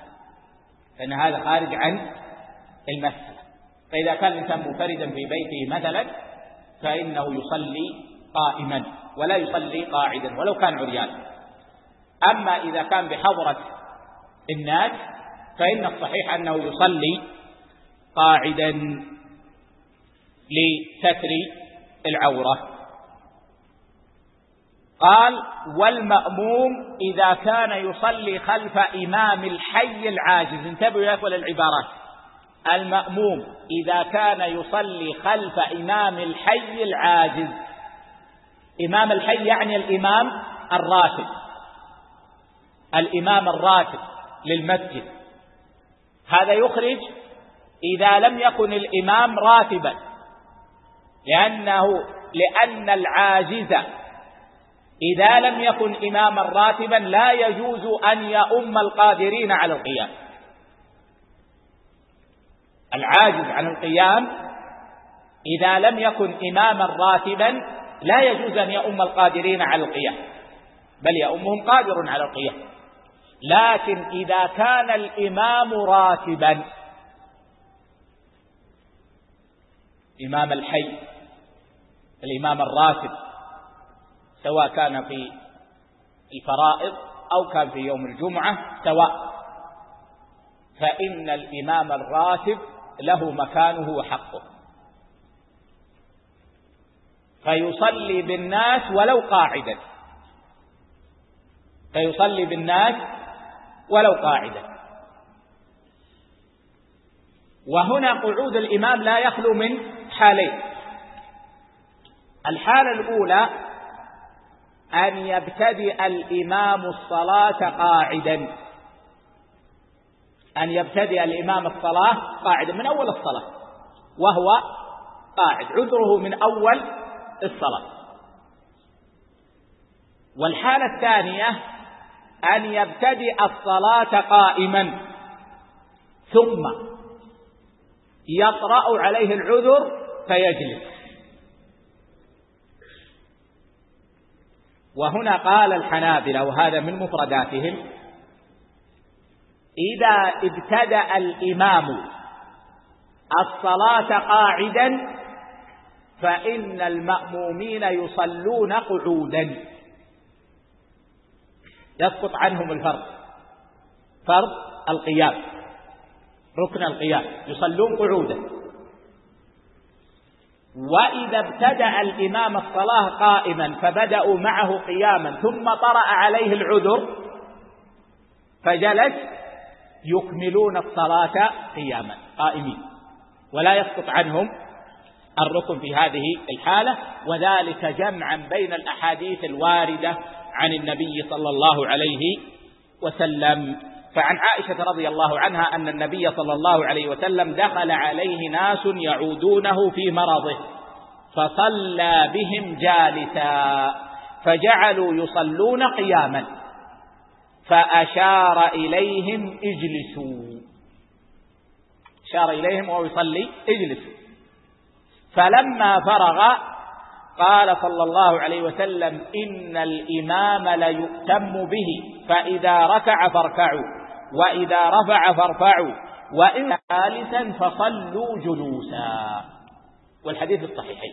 فإذا كان الإنسان منفردا في بيته مثلا فإنه يصلي قائما ولا يصلي قاعدا ولو كان عريان. أما إذا كان بحضرة الناس فإن الصحيح أنه يصلي قاعدا لستر العورة. قال: والمأموم إذا كان يصلي خلف إمام الحي العاجز. انتبهوا يا أخوة للعبارات. المأموم إذا كان يصلي خلف إمام الحي العاجز. إمام الحي يعني الإمام الراتب للمسجد. هذا يخرج إذا لم يكن الإمام راتبا، لأن العاجز إذا لم يكن إماما راتبا لا يجوز أن يؤم القادرين على القيام. العاجز عن القيام إذا لم يكن إماما راتبا لا يجوز أن يؤم القادرين على القيام، بل يؤمهم قادر على القيام. لكن إذا كان الإمام راتبا، إمام الحي، الإمام الراتب، سواء كان في الفرائض أو كان في يوم الجمعة سواء، فإن الإمام الراتب له مكانه وحقه، فيصلي بالناس ولو قاعدا، وهنا قعود الإمام لا يخلو من حالين. الحالة الأولى أن يبتدئ الإمام الصلاة قاعدا، من أول الصلاة وهو قاعد، عذره من أول الصلاة. والحالة الثانية أن يبتدئ الصلاة قائما ثم يطرأ عليه العذر فيجلس. وهنا قال الحنابلة، وهذا من مفرداتهم: إذا ابتدأ الإمام الصلاة قاعدا فإن المأمومين يصلون قعودا، يسقط عنهم الفرض، فرض القيام، ركن القيام، يصلون قعودا. وإذا ابتدأ الإمام الصلاة قائما فبدأوا معه قياما ثم طرأ عليه العذر فجلس، يكملون الصلاة قياما قائمين، ولا يسقط عنهم الركن في هذه الحالة. وذلك جمعا بين الأحاديث الواردة عن النبي صلى الله عليه وسلم. فعن عائشة رضي الله عنها أن النبي صلى الله عليه وسلم دخل عليه ناس يعودونه في مرضه فصلى بهم جالسا فجعلوا يصلون قياما فأشار إليهم اجلسوا، أشار إليهم وهو يصلي اجلسوا. فلما فرغ قال صلى الله عليه وسلم: إن الإمام ليؤتم به، فإذا ركع فاركعوا، وإذا رفع فارفعوا، وإن جالسا فصلوا جلوسا. والحديث الصحيحين،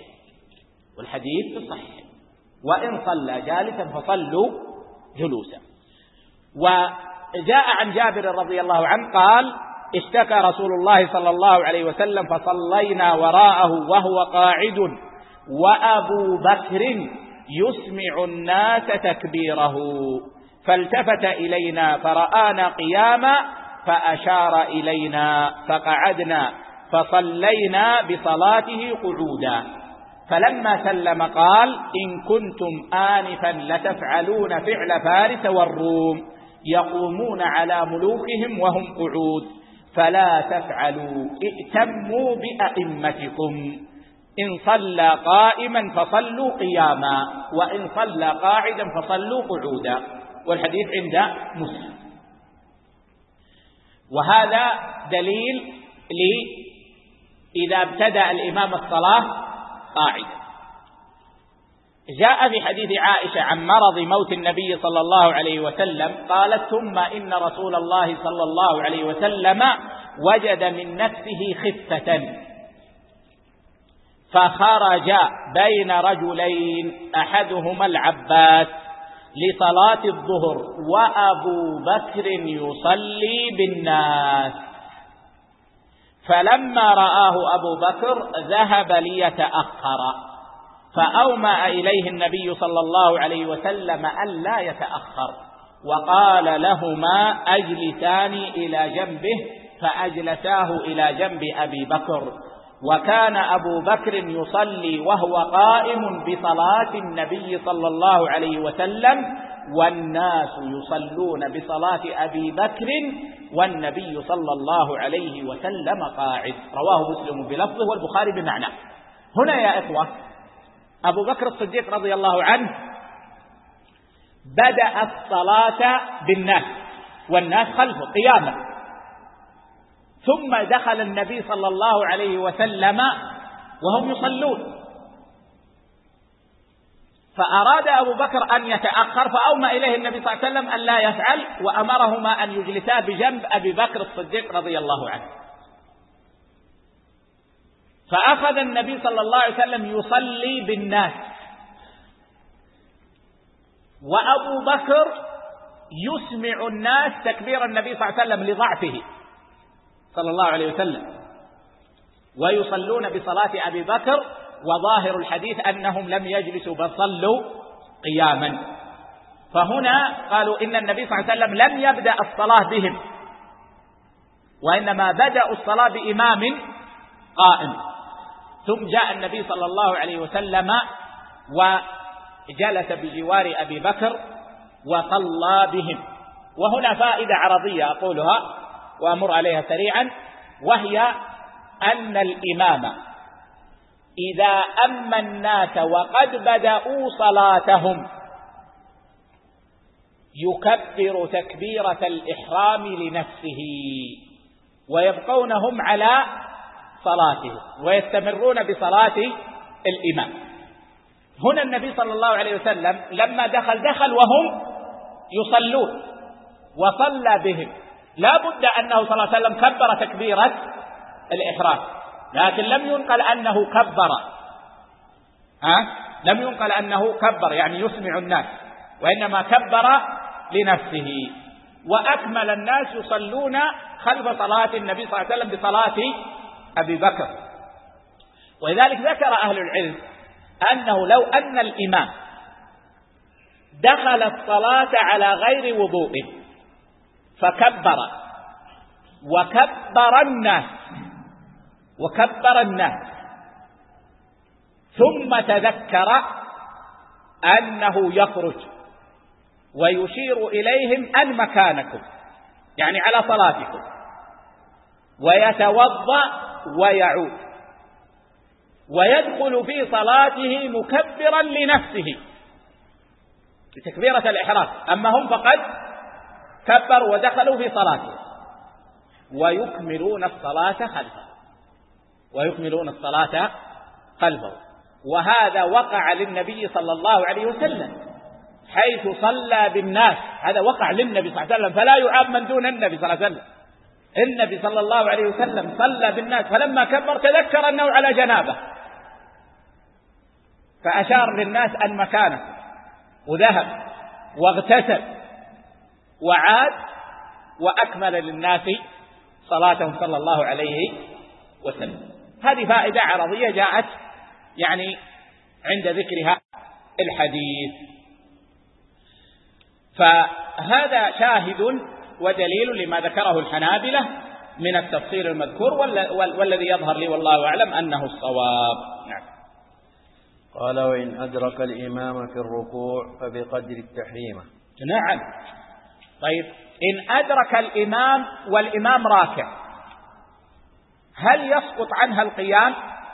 وإن صلى جالسا فصلوا جلوسا. وجاء عن جابر رضي الله عنه قال اشتكى رسول الله صلى الله عليه وسلم فصلينا وراءه وهو قاعد وأبو بكر يسمع الناس تكبيره، فالتفت إلينا فرآنا قياما فأشار إلينا فقعدنا فصلينا بصلاته قعودا، فلما سلم قال إن كنتم آنفا لتفعلون فعل فارس والروم يقومون على ملوكهم وهم قعود، فلا تفعلوا ائتموا بأئمتكم، إن صلى قائما فصلوا قياما وإن صلى قاعدا فصلوا قعودا. والحديث عند مسلم. وهذا دليل إذا ابتدأ الإمام الصلاة قاعدا. جاء في حديث عائشة عن مرض موت النبي صلى الله عليه وسلم قالت ثم إن رسول الله صلى الله عليه وسلم وجد من نفسه خفة فخرج بين رجلين أحدهما العباس لصلاة الظهر وأبو بكر يصلي بالناس، فلما رآه أبو بكر ذهب ليتأخر فأومأ إليه النبي صلى الله عليه وسلم ألا يتأخر وقال لهما أجلساني إلى جنبه، فأجلساه إلى جنب أبي بكر، وكان أبو بكر يصلي وهو قائم بصلاة النبي صلى الله عليه وسلم والناس يصلون بصلاة أبي بكر والنبي صلى الله عليه وسلم قاعد. رواه مسلم بلفظه والبخاري بمعنى. هنا يا إخوة أبو بكر الصديق رضي الله عنه بدأ الصلاة بالناس والناس خلفه قياما، ثم دخل النبي صلى الله عليه وسلم وهم يصلون، فأراد أبو بكر أن يتأخر فأومأ إليه النبي صلى الله عليه وسلم أن لا يفعل وأمرهما أن يجلسا بجنب أبي بكر الصديق رضي الله عنه. فأخذ النبي صلى الله عليه وسلم يصلي بالناس وأبو بكر يسمع الناس تكبير النبي صلى الله عليه وسلم لضعفه صلى الله عليه وسلم، ويصلون بصلاة أبي بكر، وظاهر الحديث أنهم لم يجلسوا بل صلوا قياما. فهنا قالوا إن النبي صلى الله عليه وسلم لم يبدأ الصلاة بهم، وإنما بدأوا الصلاة بإمام قائم، ثم جاء النبي صلى الله عليه وسلم وجلس بجوار أبي بكر وصلى بهم. وهنا فائدة عرضية أقولها وأمر عليها سريعا، وهي أن الإمام إذا أما الناس وقد بدأوا صلاتهم يكبر تكبيرة الإحرام لنفسه ويبقون هم على صلاتهم ويستمرون بصلاة الإمام. هنا النبي صلى الله عليه وسلم لما دخل وهم يصلون وصلى بهم، لا بد أنه صلى الله عليه وسلم كبر تكبيرة الإحرام، لكن لم ينقل أنه كبر، لم ينقل أنه كبر يعني يسمع الناس، وإنما كبر لنفسه. وأكمل الناس يصلون خلف صلاة النبي صلى الله عليه وسلم بصلاة أبي بكر. ولذلك ذكر أهل العلم أنه لو أن الإمام دخل الصلاة على غير وضوء فكبر وكبر الناس ثم تذكر أنه يخرج ويشير إليهم أن مكانكم يعني على صلاتكم، ويتوضأ ويعود ويدخل في صلاته مكبرا لنفسه بتكبيرة الإحرام، أما هم فقد كبروا ودخلوا في صلاته ويكملون الصلاة خلفه. وهذا وقع للنبي صلى الله عليه وسلم حيث صلى بالناس، هذا وقع للنبي صلى الله عليه وسلم فلا يعاب من دون النبي صلى الله عليه وسلم. النبي صلى الله عليه وسلم صلى بالناس فلما كبر تذكر أنه على جنابه فأشار للناس أن مكانه وذهب واغتسل وعاد وأكمل للناس صلاته صلى الله عليه وسلم. هذه فائدة عرضية جاءت يعني عند ذكرها الحديث. فهذا شاهد ودليل لما ذكره الحنابلة من التفصيل المذكور، والذي يظهر لي والله أعلم أنه الصواب. نعم. قال: وإن أدرك الإمام في الركوع فبقدر التحريمة. نعم. طيب، إن أدرك الإمام والإمام راكع، هل يسقط عنها القيام؟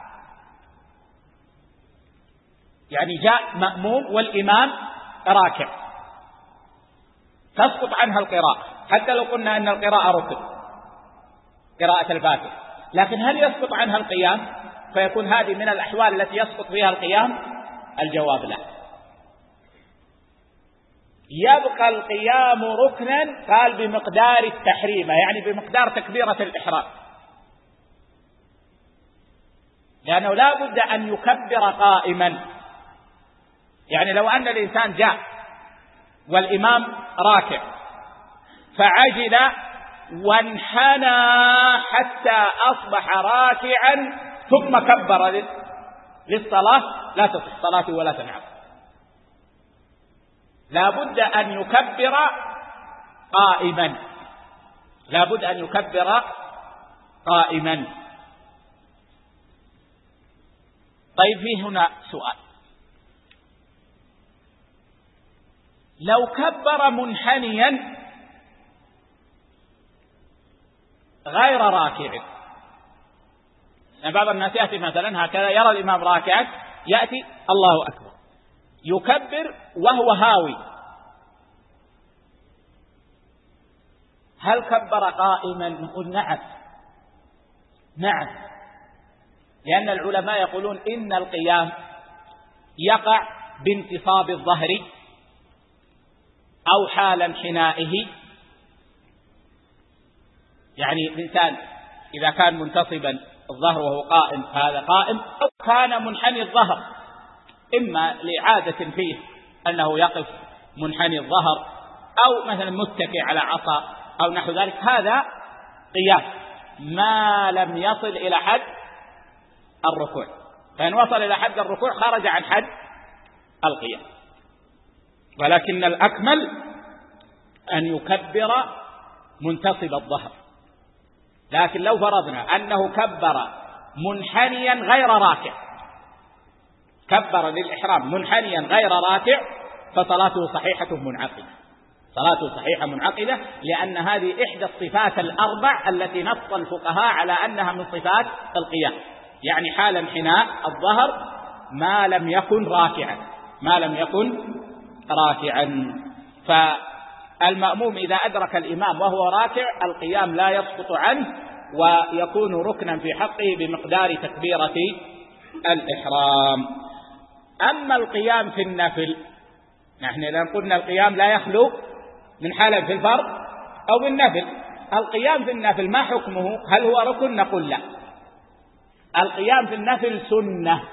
يعني جاء مأموم والإمام راكع، تسقط عنها القراءة، حتى لو قلنا أن القراءة ركن، قراءة الفاتحة، لكن هل يسقط عنها القيام؟ فيكون هذه من الأحوال التي يسقط فيها القيام. الجواب لا. يبقى القيام ركنا، قال بمقدار التحريمة، يعني بمقدار تكبيرة الإحرام، لأنه لا بد أن يكبر قائما. يعني لو أن الإنسان جاء والإمام راكع فعجل وانحنى حتى أصبح راكعا ثم كبر للصلاة، لا تصح صلاته ولا تنعقد. لا بد أن يكبر قائما، لا بد أن يكبر قائما. طيب، في هنا سؤال: لو كبر منحنيا غير راكع، يعني بعض الناس يأتي مثلا هكذا، يرى الإمام راكعا، يأتي الله أكبر، يكبر وهو هاوي، هل كبر قائما؟ نقول نعم، نعم، لأن العلماء يقولون إن القيام يقع بانتصاب الظهر أو حال انحنائه. يعني الإنسان إذا كان منتصبا الظهر وهو قائم هذا قائم، أو كان منحني الظهر، إما لعادة فيه أنه يقف منحني الظهر، أو مثلا متكئ على عصا أو نحو ذلك، هذا قيام ما لم يصل إلى حد الركوع. فإن وصل إلى حد الركوع خرج عن حد القيام، ولكن الأكمل أن يكبر منتصب الظهر. لكن لو فرضنا أنه كبر منحنيا غير راكع، كبر للإحرام منحنيا غير راكع، فصلاته صحيحة منعقدة، صلاته صحيحة منعقدة، لأن هذه إحدى الصفات الأربع التي نص الفقهاء على أنها من صفات القيام، يعني حال انحناء الظهر ما لم يكن راكعا، ما لم يكن راكعا. فالمأموم إذا أدرك الإمام وهو راكع القيام لا يسقط عنه، ويكون ركنا في حقه بمقدار تكبيرة الإحرام. أما القيام في النفل، نحن إذا قلنا القيام لا يخلو من حالة في الفرض أو بالنفل. القيام في النفل ما حكمه؟ هل هو ركن؟ نقول لا، القيام في النفل سنة،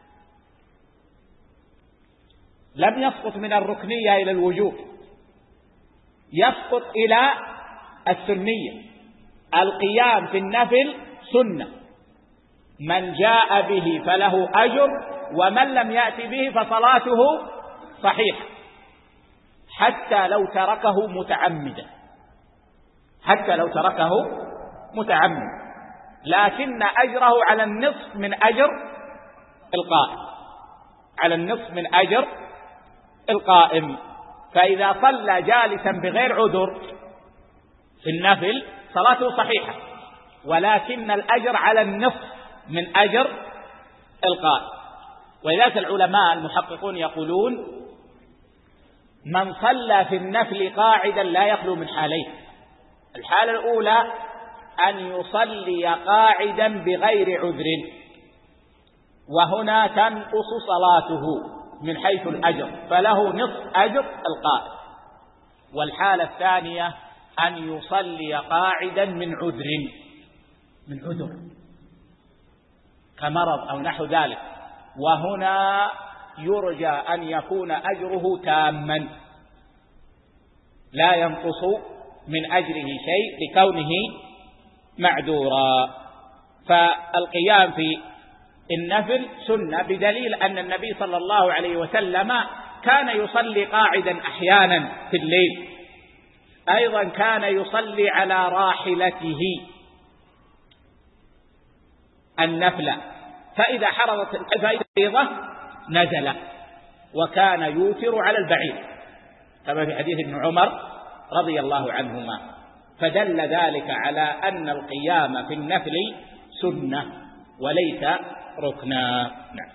لم يسقط من الركنية إلى الوجوب، يسقط إلى السنية. القيام في النفل سنة، من جاء به فله أجر، ومن لم يأتي به فصلاته صحيحة، حتى لو تركه متعمدا، حتى لو تركه متعمدا، لكن أجره على النصف من أجر القائم، على النصف من أجر القائم. فإذا صلى جالسا بغير عذر في النفل صلاته صحيحة، ولكن الأجر على النصف من أجر القائم. ولذلك العلماء المحققون يقولون من صلى في النفل قاعدا لا يخلو من حالين: الحالة الأولى أن يصلي قاعدا بغير عذر، وهنا تنقص صلاته من حيث الأجر، فله نصف أجر القائم. والحالة الثانية أن يصلي قاعدا من عذر، من عذر كمرض أو نحو ذلك، وهنا يرجى أن يكون أجره تاما لا ينقص من أجله شيء لكونه معذورا. فالقيام في النفل سنة، بدليل أن النبي صلى الله عليه وسلم كان يصلي قاعدا أحيانا في الليل، أيضا كان يصلي على راحلته النفلة، فإذا حرضت الفريضة نزل، وكان يوتر على البعير كما في حديث ابن عمر رضي الله عنهما. فدل ذلك على أن القيام في النفل سنة وليس ركنا. نعم.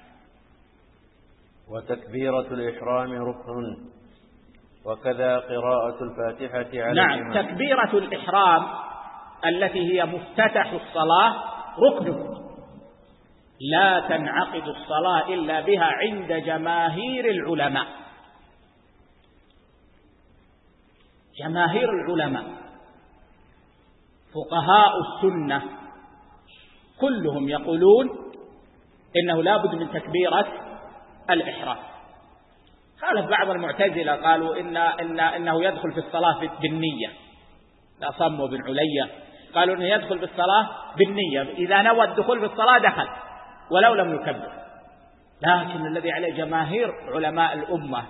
وتكبيرة الإحرام ركن، وكذا قراءة الفاتحة على نعم. الإمام. تكبيرة الإحرام التي هي مفتتح الصلاة ركن، لا تنعقد الصلاة إلا بها عند جماهير العلماء. جماهير العلماء فقهاء السنة كلهم يقولون إنه لا بد من تكبيرة الإحرام. خالف بعض المعتزلة قالوا إنه يدخل في الصلاة بالنية، لا صم بن علية قالوا إنه يدخل بالصلاة بالنية، إذا نوى الدخول في الصلاة دخل ولو لم يكبر. لكن الذي عليه جماهير علماء الأمة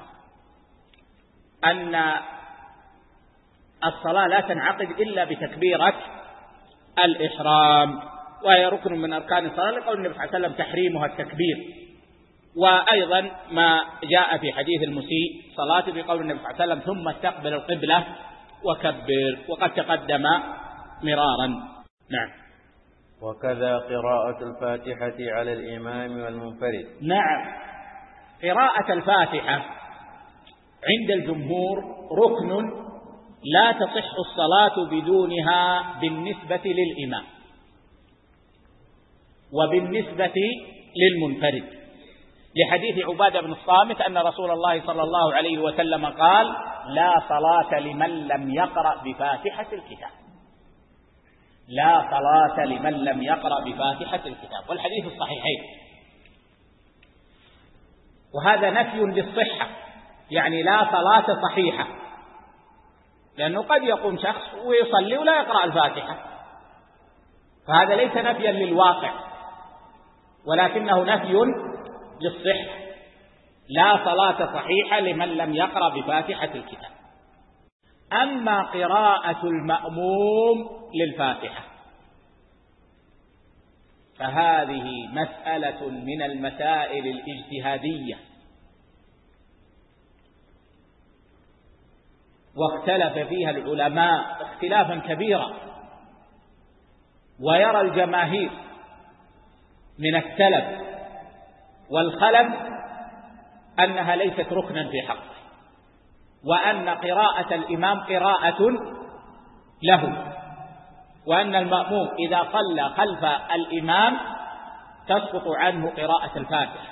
أن الصلاة لا تنعقد إلا بتكبيرة الإحرام، وهي ركن من أركان الصلاة لقول النبي صلى الله عليه وسلم تحريمها التكبير. وأيضا ما جاء في حديث المسيء صلاته بقول النبي صلى الله عليه وسلم ثم استقبل القبلة وكبر، وقد تقدم مرارا. نعم. وكذا قراءة الفاتحة على الإمام والمنفرد. نعم. قراءة الفاتحة عند الجمهور ركن لا تصح الصلاة بدونها بالنسبة للإمام وبالنسبة للمنفرد، لحديث عبادة بن الصامت أن رسول الله صلى الله عليه وسلم قال: لا صلاة لمن لم يقرأ بفاتحة الكتاب، لا صلاة لمن لم يقرأ بفاتحة الكتاب، والحديث الصحيحين. وهذا نفي للصحة، يعني لا صلاة صحيحة، لأنه قد يقوم شخص ويصلي ولا يقرأ الفاتحة، فهذا ليس نفيا للواقع ولكنه نفي للصحة. لا صلاة صحيحة لمن لم يقرأ بفاتحة الكتاب. أما قراءة المأموم للفاتحة فهذه مسألة من المسائل الاجتهادية، واختلف فيها العلماء اختلافا كبيرا، ويرى الجماهير من السلف والخلف أنها ليست ركنا في حقه، وأن قراءة الإمام قراءة له، وأن المأموم إذا صلى خلف الإمام تسقط عنه قراءة الفاتحة،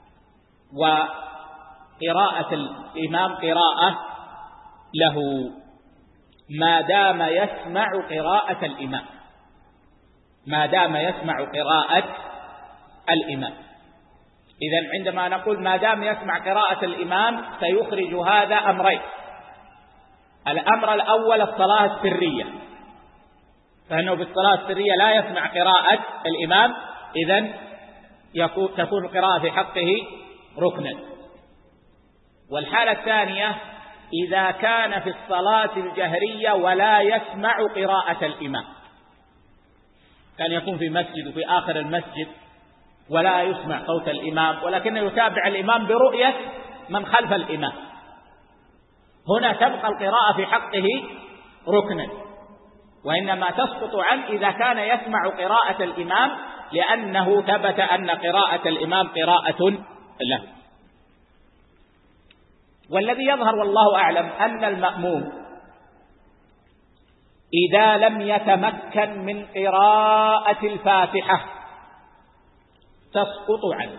وقراءة الإمام قراءة له ما دام يسمع قراءة الإمام، ما دام يسمع قراءة الإمام. إذن عندما نقول ما دام يسمع قراءة الإمام سيخرج هذا أمرين: الأمر الأول الصلاة السرية، فإنه في الصلاة السرية لا يسمع قراءة الإمام، إذن تكون القراءة في حقه ركنا. والحالة الثانية إذا كان في الصلاة الجهرية ولا يسمع قراءة الإمام، كان يكون في مسجد وفي آخر المسجد ولا يسمع صوت الإمام ولكنه يتابع الإمام برؤية من خلف الإمام، هنا تبقى القراءة في حقه ركنا، وإنما تسقط عنه إذا كان يسمع قراءة الإمام، لأنه ثبت أن قراءة الإمام قراءة له. والذي يظهر والله أعلم أن المأموم إذا لم يتمكن من قراءة الفاتحة تسقط عنه،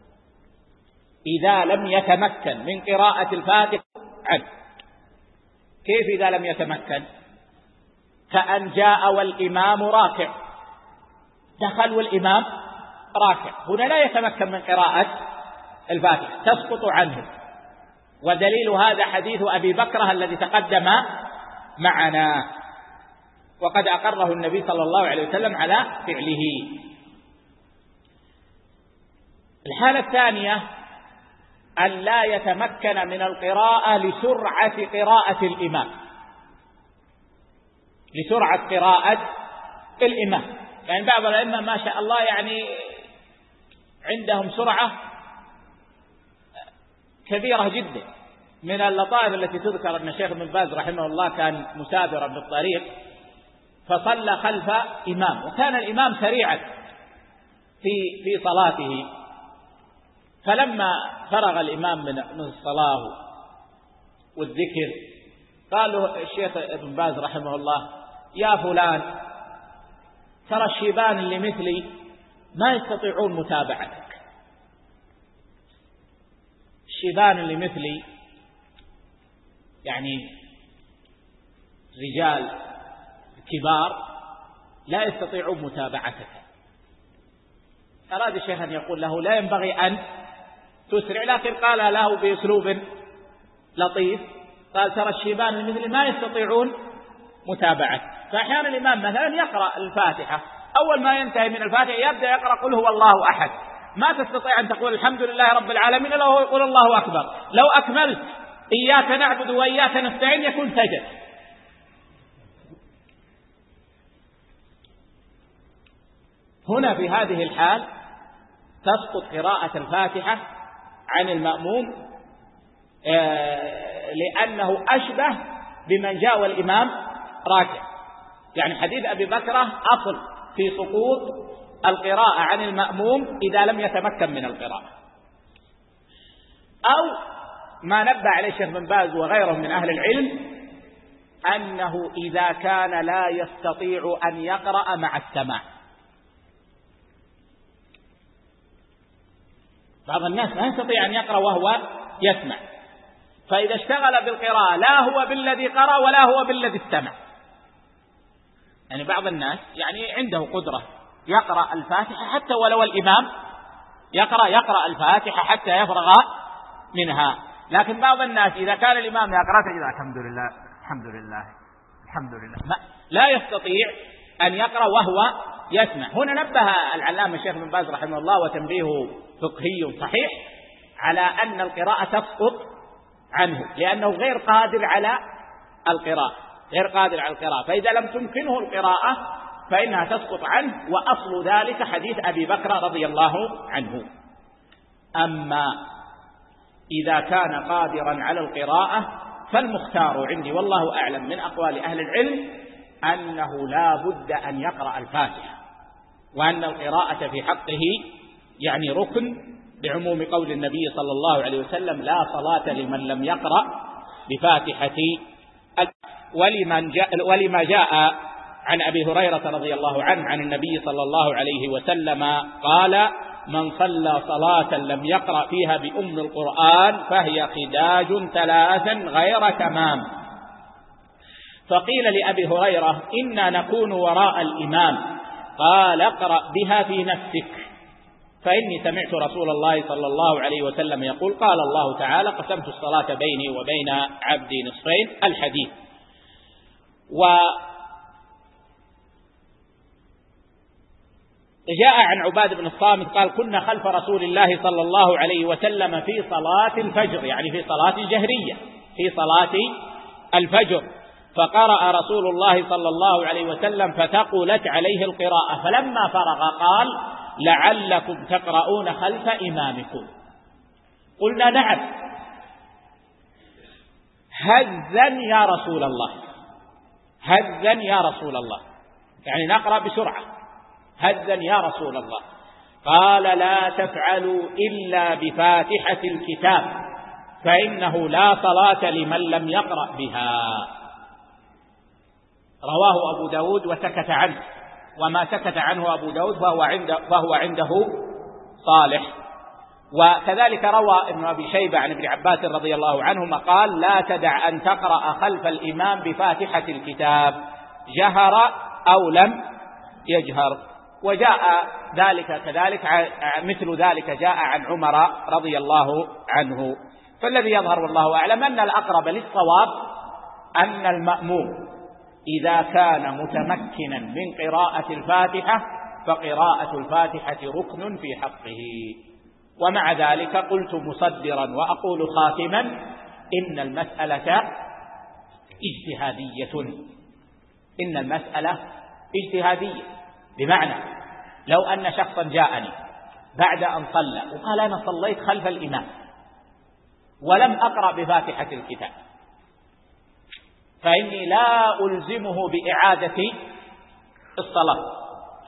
إذا لم يتمكن من قراءة الفاتحة عنه. كيف إذا لم يتمكن؟ كأن جاء والإمام راكع، دخل والإمام راكع، هنا لا يتمكن من قراءة الفاتحة تسقط عنه. ودليل هذا حديث أبي بكرة الذي تقدم معنا، وقد أقره النبي صلى الله عليه وسلم على فعله. الحالة الثانية أن لا يتمكن من القراءة لسرعة قراءة الإمام، لسرعة قراءة الإمام. يعني بعض الأئمة ما شاء الله يعني عندهم سرعة كبيرة جدا. من اللطائف التي تذكر أن الشيخ ابن باز رحمه الله كان مسافرا بالطريق فصلى خلف إمام، وكان الإمام سريعا في صلاته، فلما فرغ الإمام من الصلاة والذكر قال له الشيخ ابن باز رحمه الله: يا فلان، ترى الشيبان اللي مثلي ما يستطيعون متابعتك. الشيبان اللي مثلي يعني رجال كبار لا يستطيعون متابعتك. أراد الشيخ أن يقول له لا ينبغي أن تسرع، لكن قال له بأسلوب لطيف، قال: ترى الشيبان اللي مثلي ما يستطيعون متابعتك. فأحيانا الإمام مثلا يقرأ الفاتحة، أول ما ينتهي من الفاتحة يبدأ يقرأ قل هو الله أحد، ما تستطيع أن تقول الحمد لله رب العالمين إلا هو يقول الله أكبر. لو أكملت إياك نعبد وإياك نستعين يكون سجد. هنا في هذه الحال تسقط قراءة الفاتحة عن المأموم، لأنه أشبه بمن جاء والإمام راكع. يعني حديث أبي بكرة أصل في سقوط القراءة عن المأموم إذا لم يتمكن من القراءة. أو ما نبه عليه الشيخ بن باز وغيره من أهل العلم أنه إذا كان لا يستطيع أن يقرأ مع السماع. بعض الناس لا يستطيع أن يقرأ وهو يسمع، فإذا اشتغل بالقراءة لا هو بالذي قرأ ولا هو بالذي استمع. يعني بعض الناس يعني عنده قدرة يقرأ الفاتحة حتى ولو الإمام يقرأ الفاتحة حتى يفرغ منها، لكن بعض الناس إذا كان الإمام يقرأ تجد الحمد لله الحمد لله الحمد لله، لا يستطيع أن يقرأ وهو يسمع. هنا نبه العلامة الشيخ بن باز رحمه الله وتنبيه فقهي صحيح على أن القراءة تسقط عنه، لأنه غير قادر على القراءة، فإذا لم تمكنه القراءة فإنها تسقط عنه، وأصل ذلك حديث أبي بكر رضي الله عنه. أما إذا كان قادرا على القراءة فالمختار عندي والله أعلم من أقوال أهل العلم أنه لا بد أن يقرأ الفاتحة، وأن القراءة في حقه يعني ركن، بعموم قول النبي صلى الله عليه وسلم: لا صلاة لمن لم يقرأ بفاتحة. ولما جاء عن أبي هريرة رضي الله عنه عن النبي صلى الله عليه وسلم قال: من صلى صلاة لم يقرأ فيها بأم القرآن فهي خداج 3 غير تمام. فقيل لأبي هريرة: إنا نكون وراء الإمام، قال: اقرأ بها في نفسك، فإني سمعت رسول الله صلى الله عليه وسلم يقول: قال الله تعالى: قسمت الصلاة بيني وبين عبدي نصفين. الحديث. وجاء عن عباد بن الصامت قال: كنا خلف رسول الله صلى الله عليه وسلم في صلاة الفجر، يعني في صلاة الجهرية، في صلاة الفجر، فقرأ رسول الله صلى الله عليه وسلم فثقلت عليه القراءة، فلما فرغ قال: لعلكم تقرؤون خلف إمامكم. قلنا: نعم. هزا يا رسول الله، هزا يا رسول الله، يعني نقرأ بسرعة، هزا يا رسول الله. قال: لا تفعلوا إلا بفاتحة الكتاب، فإنه لا صلاة لمن لم يقرأ بها. رواه أبو داود وسكت عنه، وما سكت عنه أبو داود فهو عنده صالح. وكذلك روى ابن أبي شيبة عن ابن عباس رضي الله عنهما قال: لا تدع أن تقرأ خلف الإمام بفاتحة الكتاب، جهر أو لم يجهر. وجاء ذلك كذلك مثل ذلك جاء عن عمر رضي الله عنه. فالذي يظهر والله أعلم أن الأقرب للصواب أن المأموم إذا كان متمكنا من قراءة الفاتحة فقراءة الفاتحة ركن في حقه. ومع ذلك قلت مصدرا وأقول خاتما إن المسألة اجتهادية. إن المسألة اجتهادية، بمعنى لو أن شخصا جاءني بعد أن صلى وقال أنا صليت خلف الإمام ولم أقرأ بفاتحة الكتاب، فإني لا ألزمه بإعادة الصلاة،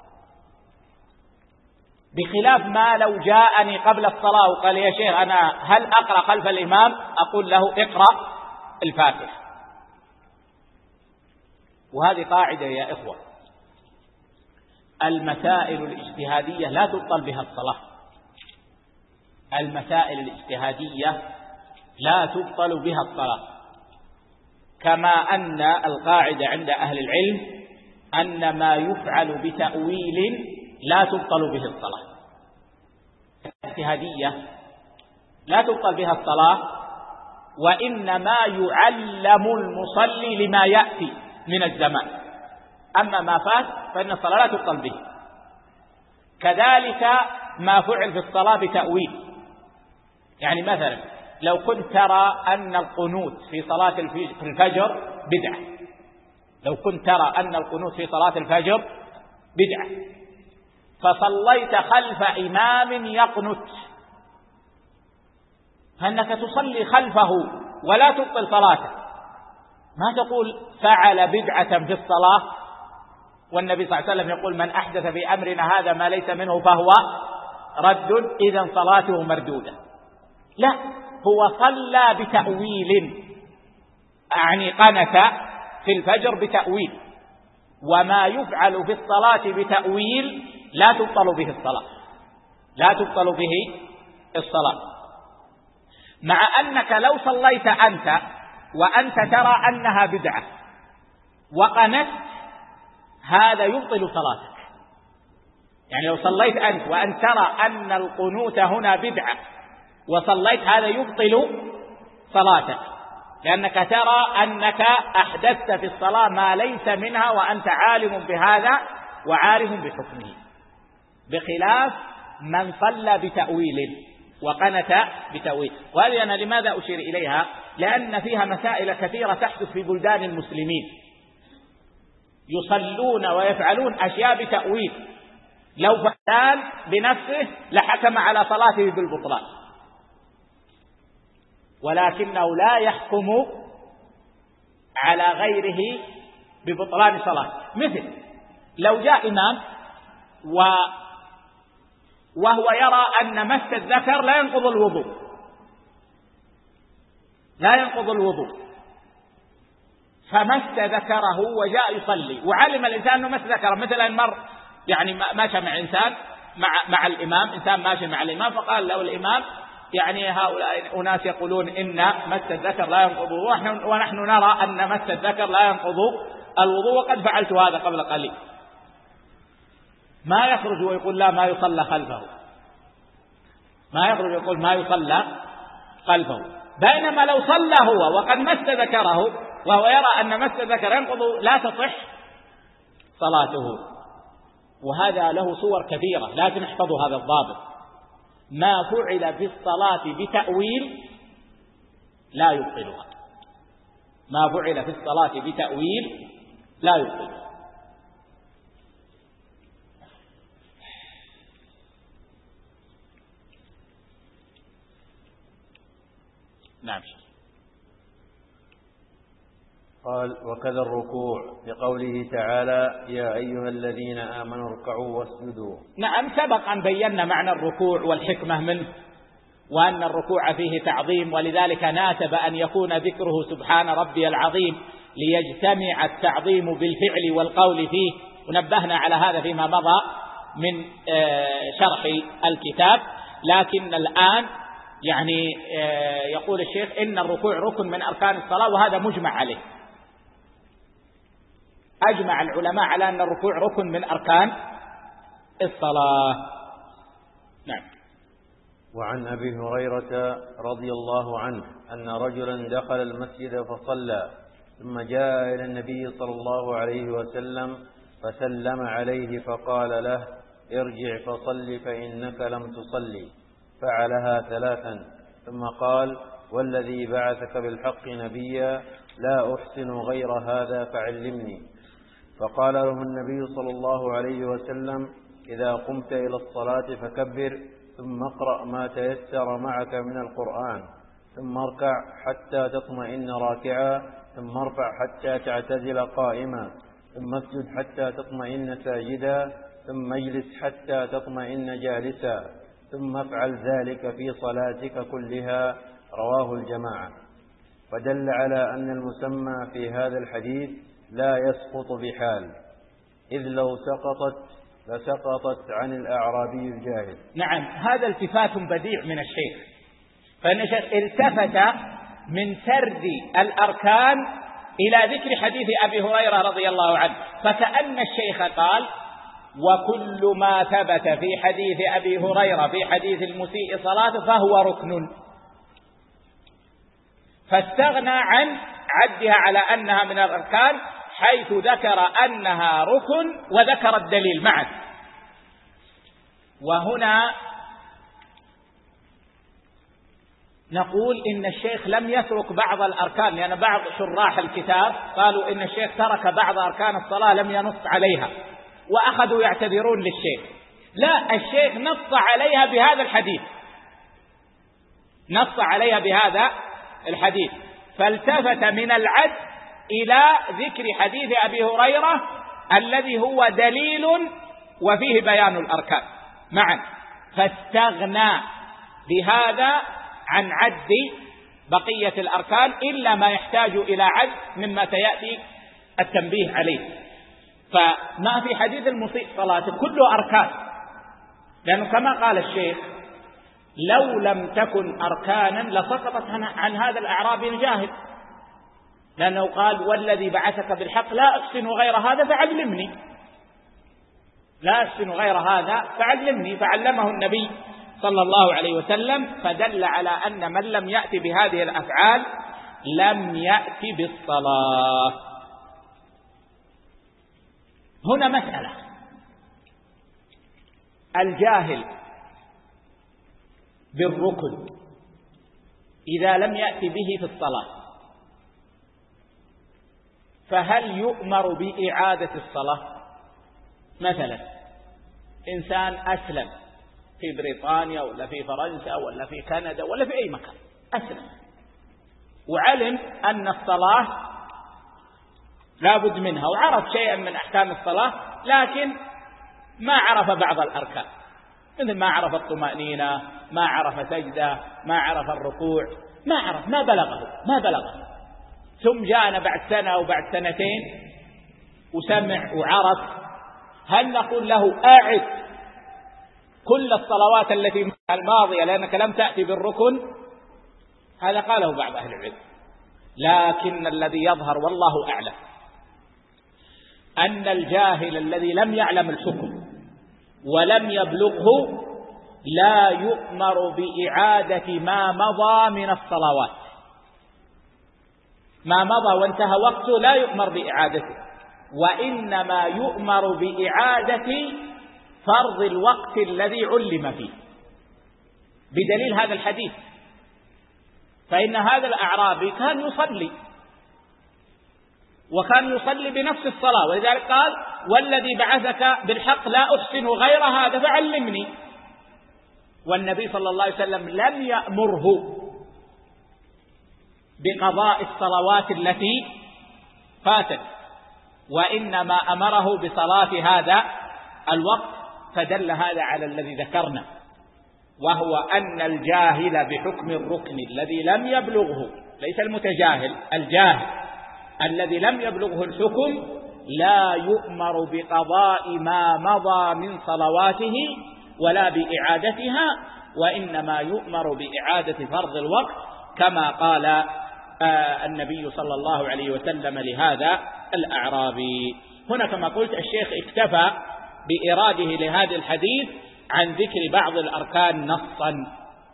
بخلاف ما لو جاءني قبل الصلاة وقال يا شيخ أنا هل أقرأ خلف الإمام؟ أقول له اقرأ الفاتحة. وهذه قاعدة يا إخوة، المسائل الاجتهادية لا تبطل بها الصلاة. المسائل الاجتهادية لا تبطل بها الصلاة، كما أن القاعدة عند أهل العلم أن ما يفعل بتأويل لا تبطل به الصلاة. الاجتهادية لا تبطل بها الصلاة، وإنما يعلم المصلي لما يأتي من الزمان، أما ما فات فإن الصلاة لا تبطل به. كذلك ما فعل في الصلاة بتأويل، يعني مثلا لو كنت ترى أن القنوت في صلاة الفجر بدعة، لو كنت ترى أن القنوت في صلاة الفجر بدعة فصليت خلف إمام يقنت، فإنك تصلي خلفه ولا تبطل صلاته. ما تقول فعل بدعة في الصلاة والنبي صلى الله عليه وسلم يقول من أحدث في أمرنا هذا ما ليس منه فهو رد، إذن صلاته مردودة. لا، هو صلى بتأويل، يعني قنت في الفجر بتأويل، وما يفعل في الصلاة بتأويل لا تبطل به الصلاة، لا تبطل به الصلاة. مع أنك لو صليت أنت وأنت ترى أنها بدعة وقنت، هذا يبطل صلاتك. يعني لو صليت أنت وأن ترى أن القنوت هنا بدعة وصليت، هذا يبطل صلاتك، لأنك ترى أنك أحدثت في الصلاة ما ليس منها وأنت عالم بهذا وعارف بحكمه، بخلاف من صلى بتأويل وقنت بتأويل. وهذه أنا لماذا أشير إليها؟ لأن فيها مسائل كثيرة تحدث في بلدان المسلمين، يصلون ويفعلون أشياء بتأويل، لو فعل بنفسه لحكم على صلاته بالبطلان، ولكنه لا يحكم على غيره ببطلان صلاته. مثل لو جاء إمام وهو يرى أن مس الذكر لا ينقض الوضوء، لا ينقض الوضوء، فمس ذكره وجاء يصلي، وعلم الإنسان أنه مس ذكره، مثلا مر يعني ماشى مع إنسان مع الإمام، إنسان ماشي مع الإمام فقال له الإمام يعني هؤلاء أناس يقولون إن مس الذكر لا ينقض الوضوء، ونحن نرى أن مس الذكر لا ينقض الوضوء وقد فعلت هذا قبل قليل. ما يخرج ويقول لا ما يصلى خلفه، ما يخرج ويقول ما يصلى خلفه، بينما لو صلى هو وقد مس ذكره وهو يرى أن مس ذكر ينقض لا تصح صلاته. وهذا له صور كثيرة، لازم احفظوا هذا الضابط. ما فعل في الصلاة بتأويل لا يبطلها، ما فعل في الصلاة بتأويل لا يبطلها. نعم. قال وكذا الركوع لقوله تعالى يا أيها الذين آمنوا اركعوا واسجدوا. نعم، سبق أن بينا معنى الركوع والحكمة منه، وأن الركوع فيه تعظيم، ولذلك ناسب أن يكون ذكره سبحان ربي العظيم ليجتمع التعظيم بالفعل والقول فيه، ونبهنا على هذا فيما مضى من شرح الكتاب. لكن الآن يعني يقول الشيخ إن الركوع ركن من أركان الصلاة، وهذا مجمع عليه، أجمع العلماء على أن الركوع ركن من أركان الصلاة. نعم. وعن أبي هريرة رضي الله عنه أن رجلا دخل المسجد فصلى ثم جاء إلى النبي صلى الله عليه وسلم فسلم عليه فقال له: ارجع فصل فإنك لم تصلي. فعلها 3 ثم قال: والذي بعثك بالحق نبيا لا أحسن غير هذا فعلمني. فقال له النبي صلى الله عليه وسلم: إذا قمت إلى الصلاة فكبر، ثم اقرأ ما تيسر معك من القرآن، ثم اركع حتى تطمئن راكعا، ثم ارفع حتى تعتدل قائما، ثم اسجد حتى تطمئن ساجدا، ثم اجلس حتى تطمئن جالسا، ثم افعل ذلك في صلاتك كلها. رواه الجماعة. فدل على أن المسمى في هذا الحديث لا يسقط بحال، إذ لو سقطت لسقطت عن الأعرابي الجاهل. نعم، هذا التفات بديع من الشيخ، فإن الشيخ التفت من سرد الأركان إلى ذكر حديث أبي هريرة رضي الله عنه، فكأن الشيخ قال: وكل ما ثبت في حديث أبي هريرة في حديث المسيء صلاته فهو ركن، فاستغنى عن عدها على أنها من الأركان، حيث ذكر أنها ركن وذكر الدليل معا. وهنا نقول إن الشيخ لم يترك بعض الأركان، لأن بعض شراح الكتاب قالوا إن الشيخ ترك بعض أركان الصلاة لم ينص عليها، وأخذوا يعتذرون للشيخ. لا، الشيخ نص عليها بهذا الحديث، نص عليها بهذا الحديث، فالتفت من العد إلى ذكر حديث أبي هريرة الذي هو دليل وفيه بيان الأركان معا، فاستغنى بهذا عن عد بقية الأركان إلا ما يحتاج إلى عد مما سيأتي التنبيه عليه. فما في حديث المسيء صلاته كله أركان، لأنه كما قال الشيخ: لو لم تكن أركانا لسقطت عن هذا الأعرابي الجاهل، لأنه قال: والذي بعثك بالحق لا أحسن غير هذا فعلمني، لا أحسن غير هذا فعلمني، فعلمه النبي صلى الله عليه وسلم، فدل على أن من لم يأتي بهذه الأفعال لم يأتي بالصلاة. هنا مسألة: الجاهل بالركن إذا لم يأتي به في الصلاة فهل يؤمر بإعادة الصلاة؟ مثلا إنسان أسلم في بريطانيا ولا في فرنسا ولا في كندا ولا في أي مكان، أسلم وعلم أن الصلاة لا بد منها، وعرف شيئا من أحكام الصلاة، لكن ما عرف بعض الأركان، مثل ما عرف الطمأنينة، ما عرف سجدة، ما عرف الركوع، ما عرف، ما بلغه، ثم جاءنا بعد سنة وبعد سنتين وسمع وعرف، هل نقول له أعد كل الصلوات التي الماضية لأنك لم تأتي بالركن؟ هذا قاله بعض أهل العلم، لكن الذي يظهر والله أعلم أن الجاهل الذي لم يعلم الحكم ولم يبلغه لا يؤمر بإعادة ما مضى من الصلوات، ما مضى وانتهى وقته لا يؤمر بإعادته، وإنما يؤمر بإعادة فرض الوقت الذي علم فيه بدليل هذا الحديث. فإن هذا الأعرابي كان يصلي، وكان يصلي بنفس الصلاة، ولذلك قال: والذي بعثك بالحق لا أحسن غير هذا فعلمني. والنبي صلى الله عليه وسلم لم يأمره بقضاء الصلوات التي فاتت، وإنما أمره بصلاة هذا الوقت، فدل هذا على الذي ذكرنا، وهو أن الجاهل بحكم الركن الذي لم يبلغه، ليس المتجاهل، الجاهل الذي لم يبلغه الحكم لا يؤمر بقضاء ما مضى من صلواته ولا بإعادتها، وإنما يؤمر بإعادة فرض الوقت كما قال النبي صلى الله عليه وسلم لهذا الأعرابي. هنا كما قلت الشيخ اكتفى بإراده لهذا الحديث عن ذكر بعض الأركان نصا،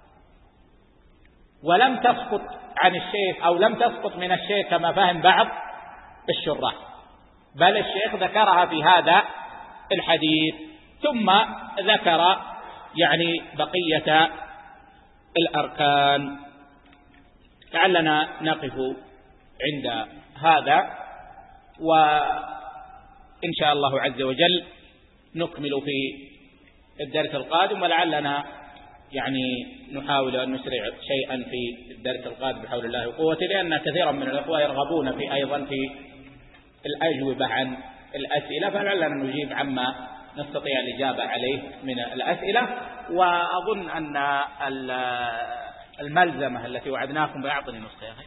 ولم تسقط عن الشيخ أو لم تسقط من الشيخ كما فهم بعض الشراح، بل الشيخ ذكرها في هذا الحديث، ثم ذكر يعني بقية الأركان. لعلنا نقف عند هذا، وإن شاء الله عز وجل نكمل في الدرس القادم، ولعلنا يعني نحاول أن نسرع شيئا في الدرس القادم بحول الله وقوته، لأن كثيرا من الأخوة يرغبون في أيضا في الأجوبة عن الأسئلة، فلعلنا نجيب عما نستطيع الإجابة عليه من الأسئلة. وأظن أن الملزمة التي وعدناكم بأعطني نسخة يا أخي،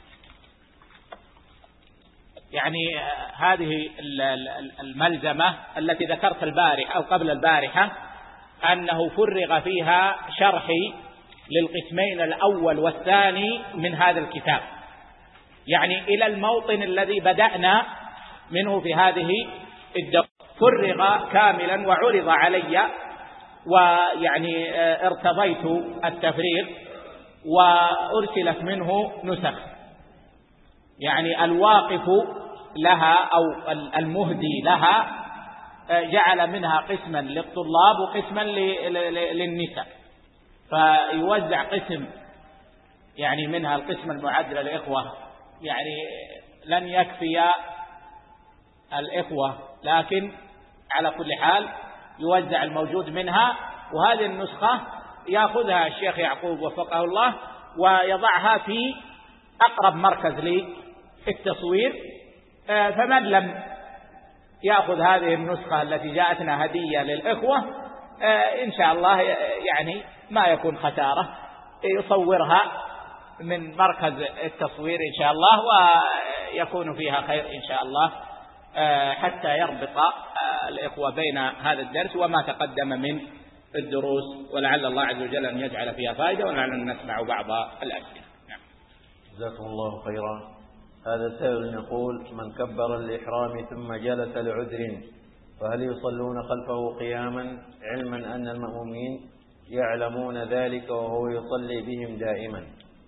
يعني هذه الملزمة التي ذكرت البارحة أو قبل البارحة أنه فرغ فيها شرحي للقسمين الأول والثاني من هذا الكتاب، يعني إلى الموطن الذي بدأنا منه في هذه الدورة فرغ كاملا وعرض علي، ويعني ارتضيت التفريغ، وأرسلت منه نسخ، يعني الواقف لها أو المهدي لها جعل منها قسما للطلاب وقسما للنساء، فيوزع قسم يعني منها القسم المعد للإخوة، يعني لن يكفي الإخوة، لكن على كل حال يوزع الموجود منها. وهذه النسخة يأخذها الشيخ يعقوب وفقه الله ويضعها في أقرب مركز للتصوير، فمن لم يأخذ هذه النسخة التي جاءتنا هدية للإخوة إن شاء الله يعني ما يكون خسارة، يصورها من مركز التصوير إن شاء الله، ويكون فيها خير إن شاء الله، حتى يربط الإخوة بين هذا الدرس وما تقدم من الدروس، ولعل الله عز وجل أن يجعل فيها فائدة، ولعلنا نسمع بعض الأسئلة. جزاكم الله خيرا. هذا سائل يقول: من كبر الإحرام ثم جلس لعذر فهل يصلون خلفه قياما، علما أن المأمومين يعلمون ذلك وهو يصلي بهم دائما؟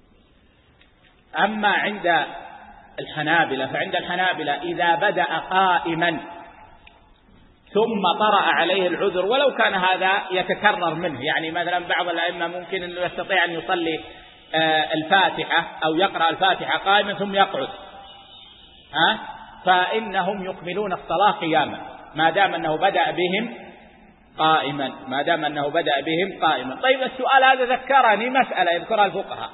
أما عند الحنابلة فعند الحنابلة إذا بدأ قائما ثم طرأ عليه العذر، ولو كان هذا يتكرر منه، يعني مثلا بعض الأئمة ممكن أنه يستطيع أن يصلي الفاتحة أو يقرأ الفاتحة قائما ثم يقعد، فإنهم يكملون الصلاة قياما ما دام أنه بدأ بهم قائما. طيب السؤال هذا ذكرني مسألة يذكرها الفقهاء.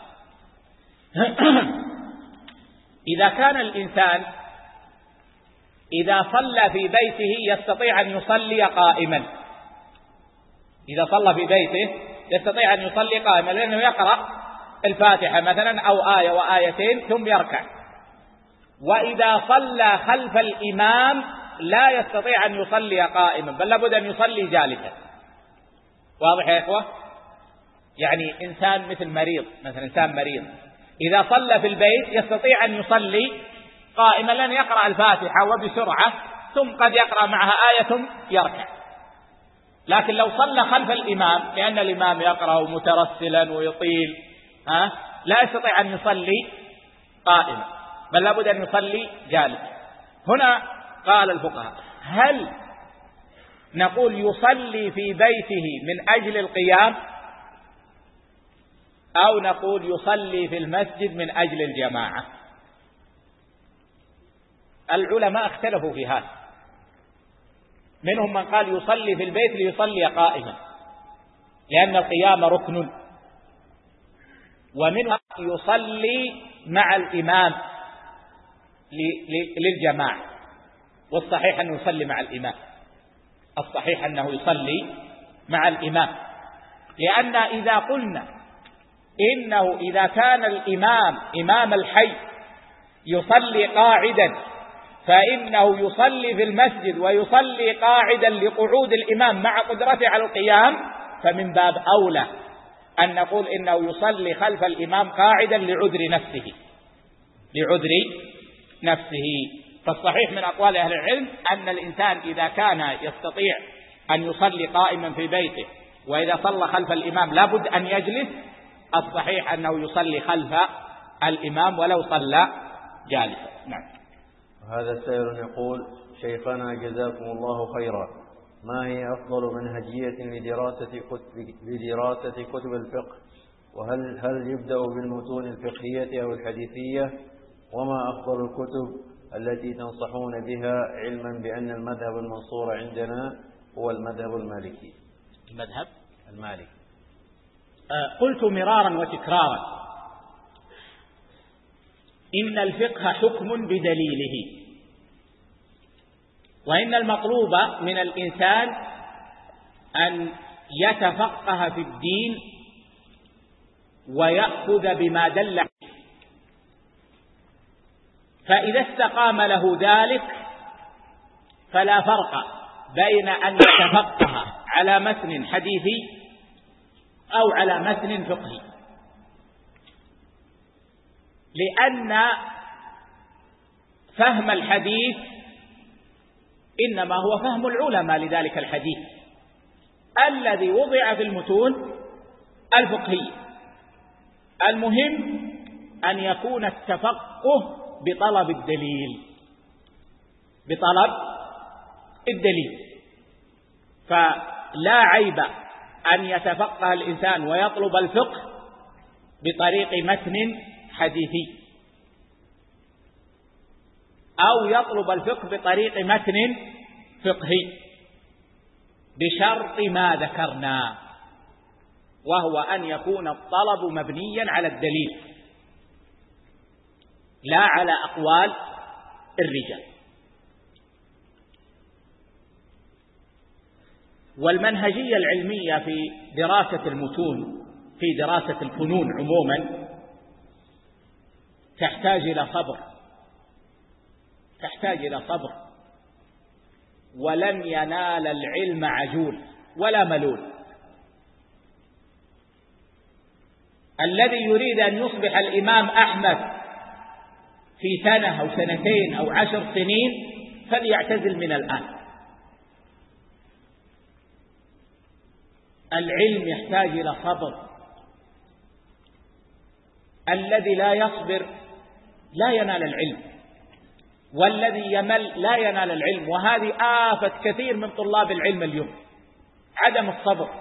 إذا كان الإنسان إذا صلى في بيته يستطيع أن يصلي قائما، إذا صلى في بيته يستطيع أن يصلي قائما، لأنه يقرأ الفاتحة مثلا أو آية وآيتين ثم يركع، وإذا صلى خلف الإمام لا يستطيع أن يصلي قائما، بل لابد أن يصلي جالسا. واضح يا إخوة؟ يعني إنسان مثل مريض، مثلا إنسان مريض إذا صلى في البيت يستطيع أن يصلي قائما، لأن يقرأ الفاتحة وبسرعة ثم قد يقرأ معها آية ثم يركع. لكن لو صلى خلف الإمام لأن الإمام يقرأ مترسلا ويطيل لا يستطيع أن يصلي قائما، بل لابد أن يصلي جالسا. هنا قال الفقهاء: هل نقول يصلي في بيته من أجل القيام، أو نقول يصلي في المسجد من أجل الجماعة؟ العلماء اختلفوا في هذا، منهم من قال يصلي في البيت ليصلي قائما لأن القيام ركن، ومنهم يصلي مع الإمام للجماعة، والصحيح أنه يصلي مع الإمام، الصحيح أنه يصلي مع الإمام، لأن إذا قلنا إنه إذا كان الإمام إمام الحي يصلي قاعدا فإنه يصلي في المسجد ويصلي قاعدا لقعود الإمام مع قدرته على القيام، فمن باب أولى أن نقول إنه يصلي خلف الإمام قاعدا لعذر نفسه. فالصحيح من أقوال أهل العلم أن الإنسان إذا كان يستطيع أن يصلي قائما في بيته وإذا صلى خلف الإمام لابد أن يجلس، الصحيح أنه يصلي خلف الإمام ولو صلى جالسا. نعم. هذا سائل يقول: شيخنا جزاكم الله خيرا، ما هي أفضل منهجية لدراسة كتب الفقه؟ وهل يبدأ بالمتون الفقهية أو الحديثية؟ وما أفضل الكتب التي تنصحون بها، علما بأن المذهب المنصور عندنا هو المذهب المالكي؟ المذهب المالكي. قلت مرارا وتكرارا إن الفقه حكم بدليله، وإن المطلوب من الإنسان أن يتفقه في الدين ويأخذ بما دل عليه، فإذا استقام له ذلك فلا فرق بين أن يتفقه على متن حديثي أو على متن فقهي، لأن فهم الحديث إنما هو فهم العلماء لذلك الحديث الذي وضع في المتون الفقهية. المهم أن يكون التفقه بطلب الدليل، فلا عيب أن يتفقه الإنسان ويطلب الفقه بطريق متن حديثي، أو يطلب الفقه بطريق متن فقهي، بشرط ما ذكرنا، وهو أن يكون الطلب مبنيا على الدليل لا على أقوال الرجال. والمنهجية العلمية في دراسة المتون، في دراسة الفنون عموما، تحتاج إلى صبر، ولن ينال العلم عجول ولا ملول. الذي يريد أن يصبح الإمام أحمد في سنة أو سنتين أو 10 سنين فليعتزل من الآن. العلم يحتاج إلى صبر، الذي لا يصبر لا ينال العلم، والذي يمل لا ينال العلم. وهذه آفة كثير من طلاب العلم اليوم، عدم الصبر.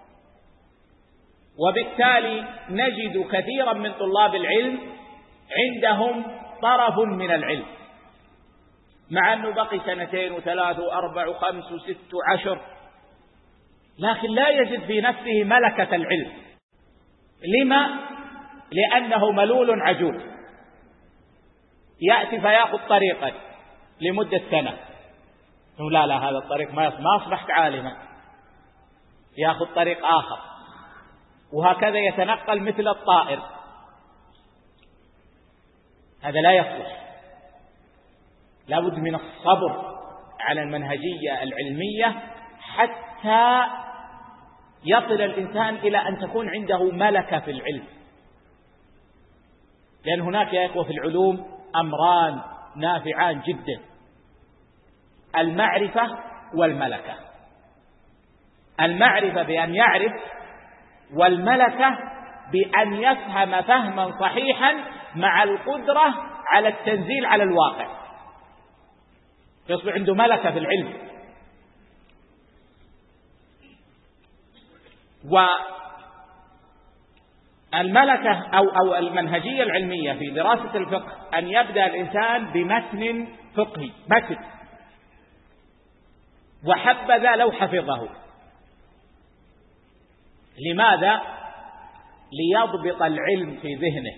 وبالتالي نجد كثيرا من طلاب العلم عندهم طرف من العلم، مع أنه بقي 2 و3 و4 و5 و6 و10، لكن لا يجد في نفسه ملكة العلم. لما؟ لأنه ملول عجول، يأتي فيأخذ طريقا لمدة سنة، لا هذا الطريق ما أصبحت عالما، يأخذ طريق آخر، وهكذا يتنقل مثل الطائر. هذا لا يصلح. لا بد من الصبر على المنهجية العلمية حتى يصل الإنسان إلى أن تكون عنده ملكة في العلم. لأن هناك يا إخوة في العلوم أمران نافعان جدا: المعرفة والملكة. المعرفة بأن يعرف، والملكة بأن يفهم فهما صحيحا مع القدرة على التنزيل على الواقع، يصبح عنده ملكة في العلم. والملكة أو المنهجية العلمية في دراسة الفقه أن يبدأ الإنسان بمتن فقهي، متن، وحبذا لو حفظه. لماذا؟ ليضبط العلم في ذهنه،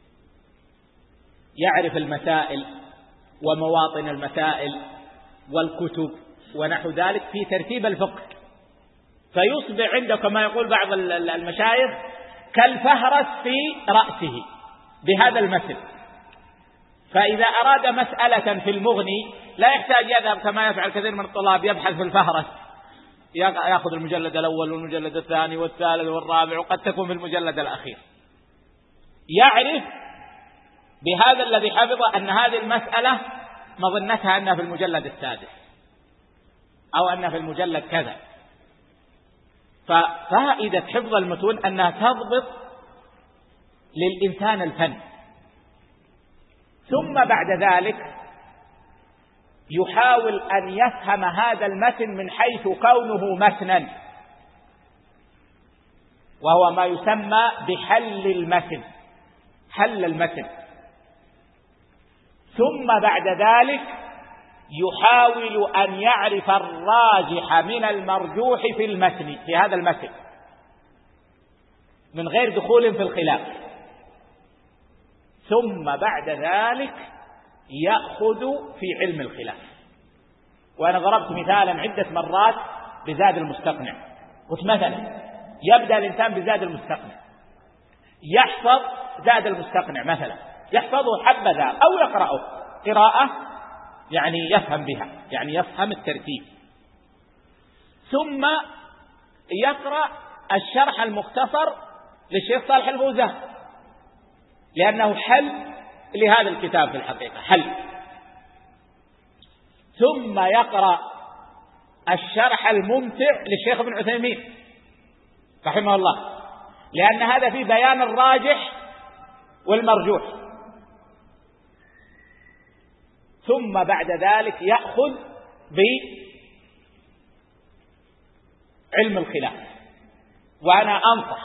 يعرف المسائل ومواطن المسائل والكتب ونحو ذلك في ترتيب الفقه، فيصبح عنده كما يقول بعض المشايخ كالفهرس في رأسه بهذا المثل. فإذا أراد مسألة في المغني لا يحتاج يذهب كما يفعل كثير من الطلاب يبحث في الفهرس، يأخذ المجلد الأول والمجلد الثاني والثالث والرابع، وقد تكون في المجلد الأخير. يعرف بهذا الذي حفظ أن هذه المسألة مظنتها أنها في المجلد السادس أو أنها في المجلد كذا. ففائدة حفظ المتون أنها تضبط للإنسان الفن. ثم بعد ذلك يحاول أن يفهم هذا المتن من حيث كونه متنا، وهو ما يسمى بحل المتن، حل المتن. ثم بعد ذلك يحاول أن يعرف الراجح من المرجوح في المتن، في هذا المتن، من غير دخول في الخلاف. ثم بعد ذلك يأخذ في علم الخلاف. وأنا ضربت مثالا عدة مرات بزاد المستقنع، قلت مثلا يبدأ الإنسان بزاد المستقنع، يحفظ زاد المستقنع مثلا، يحفظه حبذا أو يقرأه قراءة يعني يفهم بها، يعني يفهم الترتيب. ثم يقرأ الشرح المختصر للشيخ صالح الفوزان، لأنه حل لهذا الكتاب في الحقيقة، حل. ثم يقرأ الشرح الممتع للشيخ ابن عثيمين رحمه الله، لأن هذا فيه بيان الراجح والمرجوح. ثم بعد ذلك يأخذ بعلم الخلاف. وأنا أنصح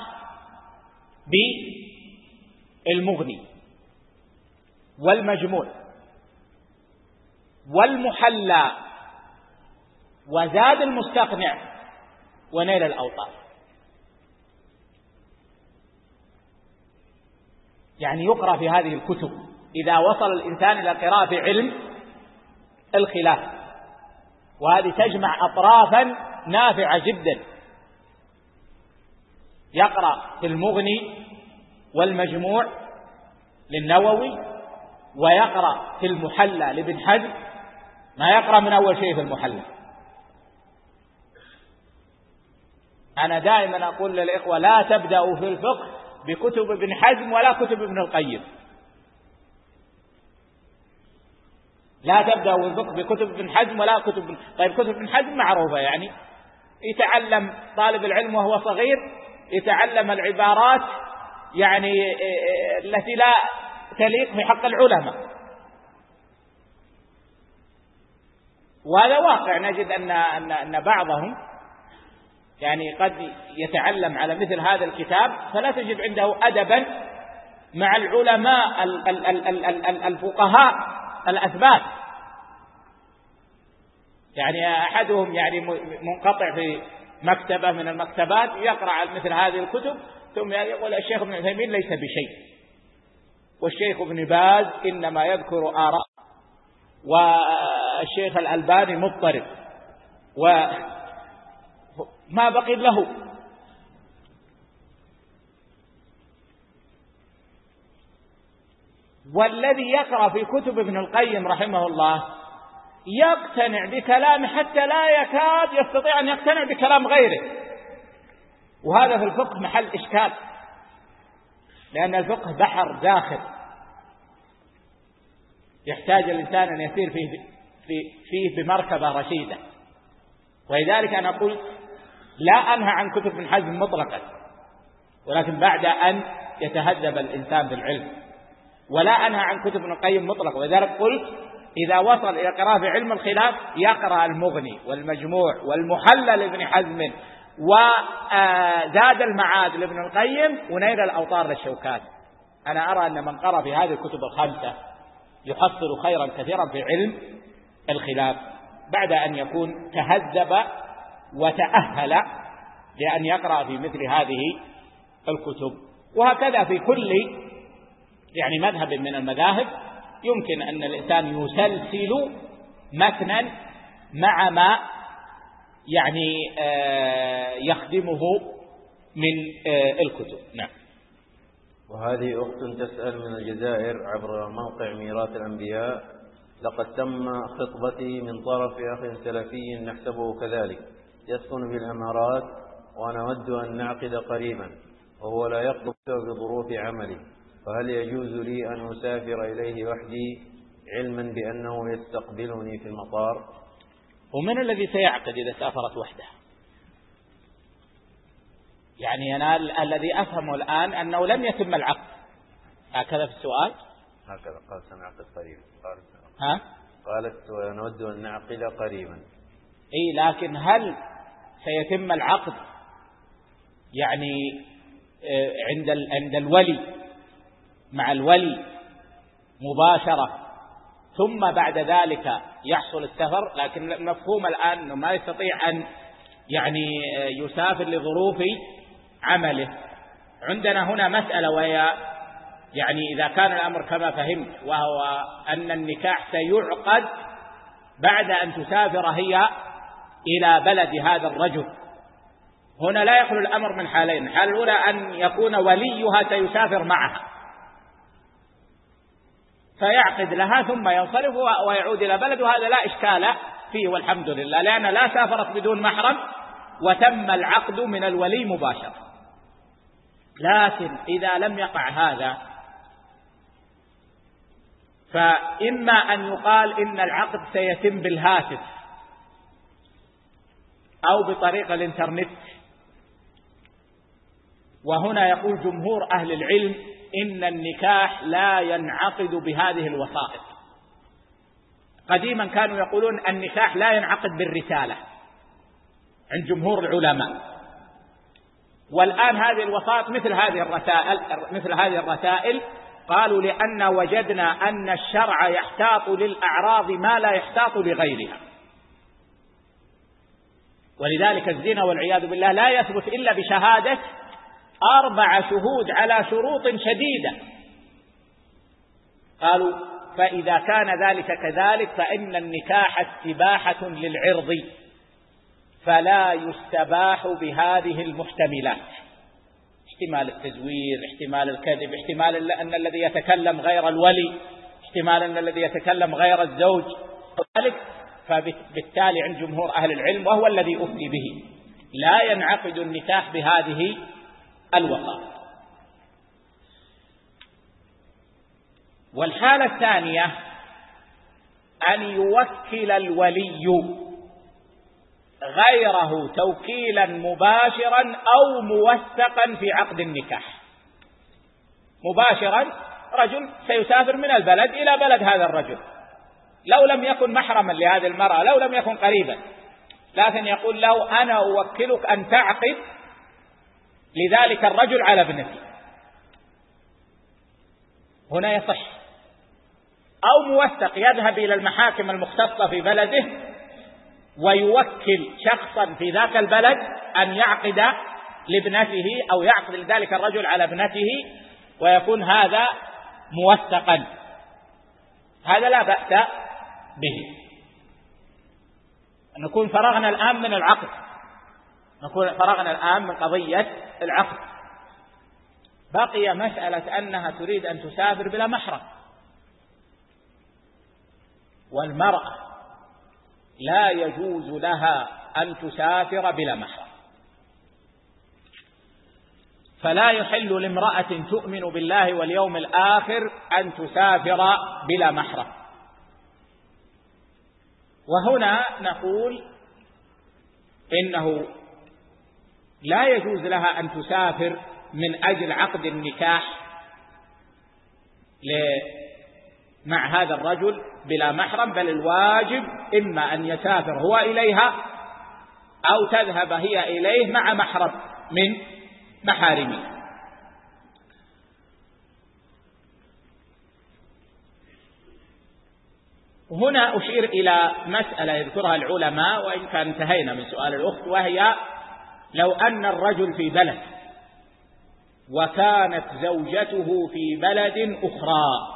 بالمغني والمجموع والمحلى وزاد المستقنع ونيل الأوطار. يعني يقرأ في هذه الكتب إذا وصل الإنسان إلى قراءة في علم الخلاف، وهذه تجمع أطرافا نافعة جدا. يقرأ في المغني والمجموع للنووي، ويقرأ في المحلى لابن حزم، ما يقرأ من أول شيء في المحلى. أنا دائما أقول للإخوة لا تبدأوا في الفقه بكتب ابن حزم ولا كتب ابن القيم، لا تبدأوا الفقه بكتب ابن حزم ولا كتب. طيب كتب ابن حزم معروفة، يعني يتعلم طالب العلم وهو صغير يتعلم العبارات يعني التي لا تليق في حق العلماء، وهذا واقع. نجد أن بعضهم يعني قد يتعلم على مثل هذا الكتاب فلا تجد عنده أدبا مع العلماء الفقهاء الأثبات. يعني أحدهم يعني منقطع في مكتبة من المكتبات يقرأ مثل هذه الكتب، ثم يقول الشيخ ابن عثيمين ليس بشيء، والشيخ ابن باز إنما يذكر آراء، والشيخ الألباني مضطرب، وما بقي له. والذي يقرأ في كتب ابن القيم رحمه الله يقتنع بكلامه حتى لا يكاد يستطيع أن يقتنع بكلام غيره، وهذا في الفقه محل إشكال، لأن الفقه بحر داخل يحتاج الإنسان أن يسير فيه بمركبة رشيدة. ولذلك أنا قلت لا أنهى عن كتب ابن حزم مطلقا، ولكن بعد أن يتهذب الإنسان بالعلم، ولا أنهى عن كتب ابن القيم مطلقا. ولذلك قلت إذا وصل إلى قراءة في علم الخلاف يقرأ المغني والمجموع والمحلى لابن حزم وزاد المعاد لابن القيم ونيل الأوطار للشوكاني. أنا أرى أن من قرأ في هذه الكتب الخمسة يحصل خيرا كثيرا في علم الخلاف، بعد أن يكون تهذب وتأهل لأن يقرأ في مثل هذه الكتب. وهكذا في كل يعني مذهب من المذاهب يمكن أن الإنسان يسلسل متنا مع ما يعني يخدمه من الكتب. نعم. وهذه أخت تسأل من الجزائر عبر موقع ميراث الأنبياء: لقد تم خطبتي من طرف أخ سلفي نحسبه كذلك يسكن في الإمارات، وأنا أود أن نعقد قريبا، وهو لا يقبل بظروف عملي، فهل يجوز لي أن أسافر إليه وحدي علما بأنه يستقبلني في المطار؟ ومن الذي سيعقد إذا سافرت وحده؟ يعني أنا الذي أفهمه الآن أنه لم يتم العقد، هكذا في السؤال؟ هكذا قال سنعقد قريبا. ها؟ قالت ونود أن نعقد قريبا. لكن هل سيتم العقد يعني عند الولي مع الولي مباشرة ثم بعد ذلك يحصل السفر؟ لكن المفهوم الآن أنه ما يستطيع أن يعني يسافر لظروف عمله. عندنا هنا مسألة، وهي يعني إذا كان الأمر كما فهمت، وهو أن النكاح سيعقد بعد أن تسافر هي إلى بلد هذا الرجل، هنا لا يخلو الأمر من حالين: الحالة الأولى أن يكون وليها سيسافر معها فيعقد لها ثم ينصرف ويعود إلى بلد، وهذا لا إشكال فيه والحمد لله، لأن لا سافرت بدون محرم وتم العقد من الولي مباشرة. لكن إذا لم يقع هذا، فإما أن يقال إن العقد سيتم بالهاتف أو بطريق الإنترنت، وهنا يقول جمهور أهل العلم إن النكاح لا ينعقد بهذه الوسائط. قديما كانوا يقولون النكاح لا ينعقد بالرسالة عند جمهور العلماء، والآن هذه الوسائط مثل هذه الرسائل قالوا لأن وجدنا أن الشرع يحتاط للأعراض ما لا يحتاط لغيرها، ولذلك الزنا والعياذ بالله لا يثبت إلا بشهادة 4 شهود على شروط شديدة. قالوا فإذا كان ذلك كذلك فإن النكاح استباحة للعرض، فلا يستباح بهذه المحتملات: احتمال التزوير، احتمال الكذب، احتمال أن الذي يتكلم غير الولي، احتمال أن الذي يتكلم غير الزوج. فبالتالي عند جمهور أهل العلم، وهو الذي أفتي به، لا ينعقد النكاح بهذه الوسائط. والحالة الثانية أن يوكل الولي غيره توكيلا مباشرا أو موثقا في عقد النكاح. مباشرا، رجل سيسافر من البلد إلى بلد هذا الرجل، لو لم يكن محرما لهذه المرأة، لو لم يكن قريبا، لكن يقول له أنا أوكلك أن تعقد لذلك الرجل على ابنتي، هنا يصح. أو موثق، يذهب إلى المحاكم المختصة في بلده ويوكل شخصا في ذاك البلد أن يعقد لابنته أو يعقد لذلك الرجل على ابنته، ويكون هذا موثقا، هذا لا بأس به. نكون فرغنا الآن من العقد، نكون فرغنا الآن من قضية العقد. بقي مسألة أنها تريد أن تسافر بلا محرم، والمرأة لا يجوز لها أن تسافر بلا محرم، فلا يحل لامرأة تؤمن بالله واليوم الآخر أن تسافر بلا محرم. وهنا نقول إنه لا يجوز لها أن تسافر من أجل عقد النكاح مع هذا الرجل بلا محرم، بل الواجب إما أن يسافر هو إليها أو تذهب هي إليه مع محرم من محارمه. هنا أشير إلى مسألة يذكرها العلماء، وإن كان انتهينا من سؤال الأخت، وهي لو أن الرجل في بلد وكانت زوجته في بلد أخرى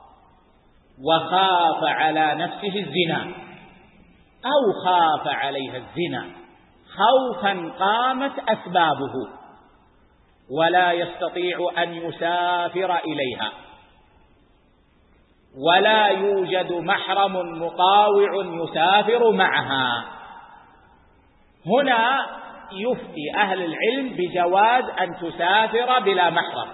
وخاف على نفسه الزنا أو خاف عليها الزنا خوفا قامت أسبابه ولا يستطيع أن يسافر إليها ولا يوجد محرم مطاوع يسافر معها، هنا يفتي أهل العلم بجواز أن تسافر بلا محرم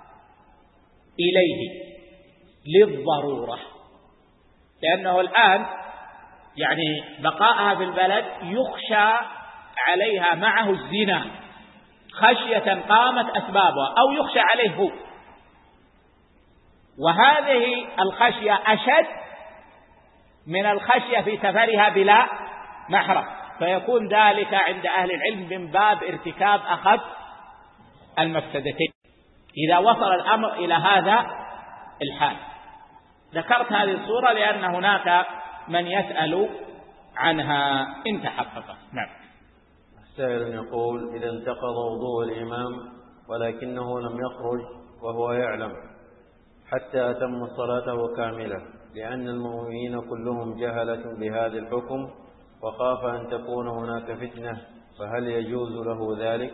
إليه للضرورة، لأنه الآن يعني بقاءها في البلد يخشى عليها معه الزنا خشية قامت أسبابها، أو يخشى عليه هو، وهذه الخشية أشد من الخشية في سفرها بلا محرم، فيكون ذلك عند أهل العلم من باب ارتكاب أخف المفسدتين إذا وصل الأمر إلى هذا الحال. ذكرت هذه الصورة لأن هناك من يسأل عنها إن تحقق. نعم. السائل يقول: إذا انتقض وضوء الإمام ولكنه لم يخرج وهو يعلم حتى أتم صلاته كاملة، لأن المؤمنين كلهم جهلة بهذا الحكم وخاف أن تكون هناك فتنة، فهل يجوز له ذلك؟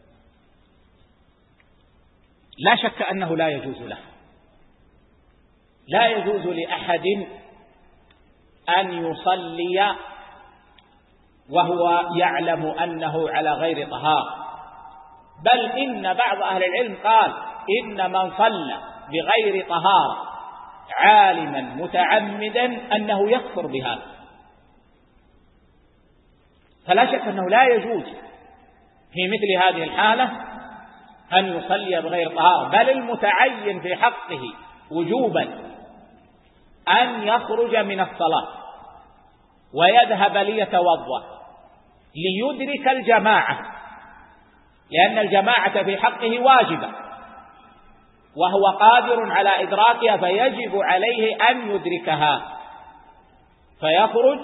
لا شك أنه لا يجوز له. لا يجوز لأحد أن يصلي وهو يعلم أنه على غير طهارة، بل إن بعض أهل العلم قال إن من صلى بغير طهارة عالما متعمدا أنه يكفر بهذا. فلا شك أنه لا يجوز في مثل هذه الحالة أن يصلي بغير طهارة، بل المتعين في حقه وجوبا أن يخرج من الصلاة ويذهب ليتوضأ ليدرك الجماعة، لأن الجماعة في حقه واجبة وهو قادر على إدراكها، فيجب عليه أن يدركها، فيخرج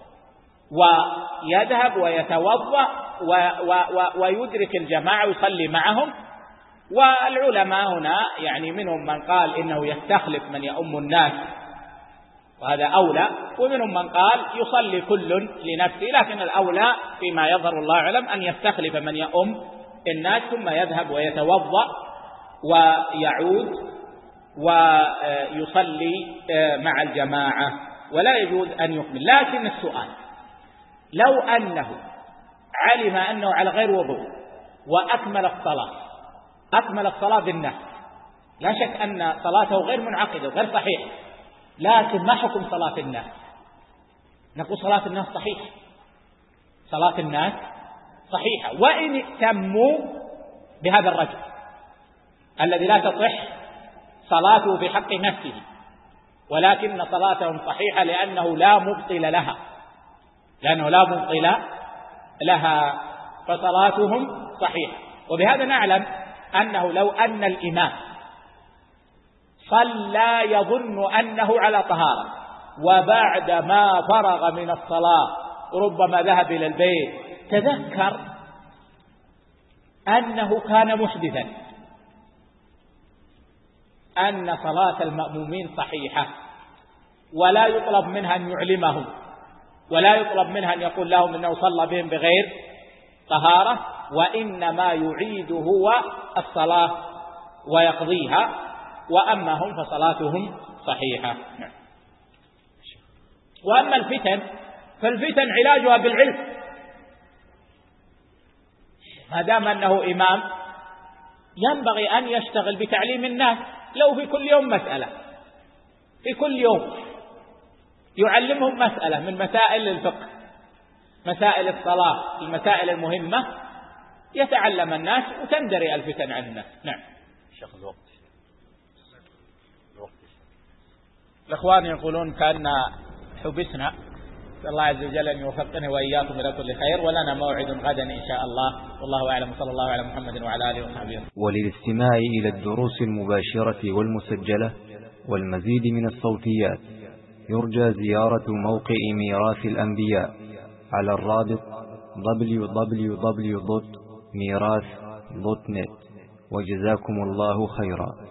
ويذهب ويتوضأ ويدرك الجماعة ويصلي معهم. والعلماء هنا يعني منهم من قال إنه يستخلف من يؤم الناس وهذا أولى، ومنهم من قال يصلي كل لنفسه، لكن الأولى فيما يظهر الله أعلم أن يستخلف من يؤم الناس ثم يذهب ويتوضأ ويعود ويصلي مع الجماعة، ولا يجوز أن يكمل. لكن السؤال: لو أنه علم أنه على غير وضوء وأكمل الصلاة بالنفس، لا شك أن صلاته غير منعقدة وغير صحيحة، لكن ما حكم صلاة الناس؟ نقول صلاة الناس صحيحة، صلاة الناس صحيحة، وإن ائتموا بهذا الرجل الذي لا تصح صلاته في حق نفسه، ولكن صلاتهم صحيحة لأنه لا مبطل لها، فصلاتهم صحيحة. وبهذا نعلم أنه لو أن الإمام صلى يظن أنه على طهارة وبعد ما فرغ من الصلاة ربما ذهب إلى البيت تذكر أنه كان محدثا، أن صلاة المأمومين صحيحة، ولا يطلب منها أن يعلمهم، ولا يطلب منها أن يقول لهم إنه صلى بهم بغير طهارة، وإنما يعيد هو الصلاة ويقضيها، وأما هم فصلاتهم صحيحة. وأما الفتن فالفتن علاجها بالعلم، ما دام أنه إمام ينبغي أن يشتغل بتعليم الناس، لو في كل يوم مسألة، في كل يوم يعلمهم مسألة من مسائل الفقه، مسائل الصلاة، المسائل المهمة، يتعلم الناس وتندرئ الفتن عن الناس. نعم. شيخ الوقت. الأخوان يقولون كأن حبسنا، الله عز وجل أن يوفقنا وإياكم إلى كل خير، ولنا موعد غدا إن شاء الله، والله أعلم، صلى الله على محمد وعلى آله وصحبه وسلم. وللاستماع إلى الدروس المباشرة والمسجلة والمزيد من الصوتيات يرجى زيارة موقع ميراث الأنبياء على الرابط www.mirath.net. وجزاكم الله خيرا.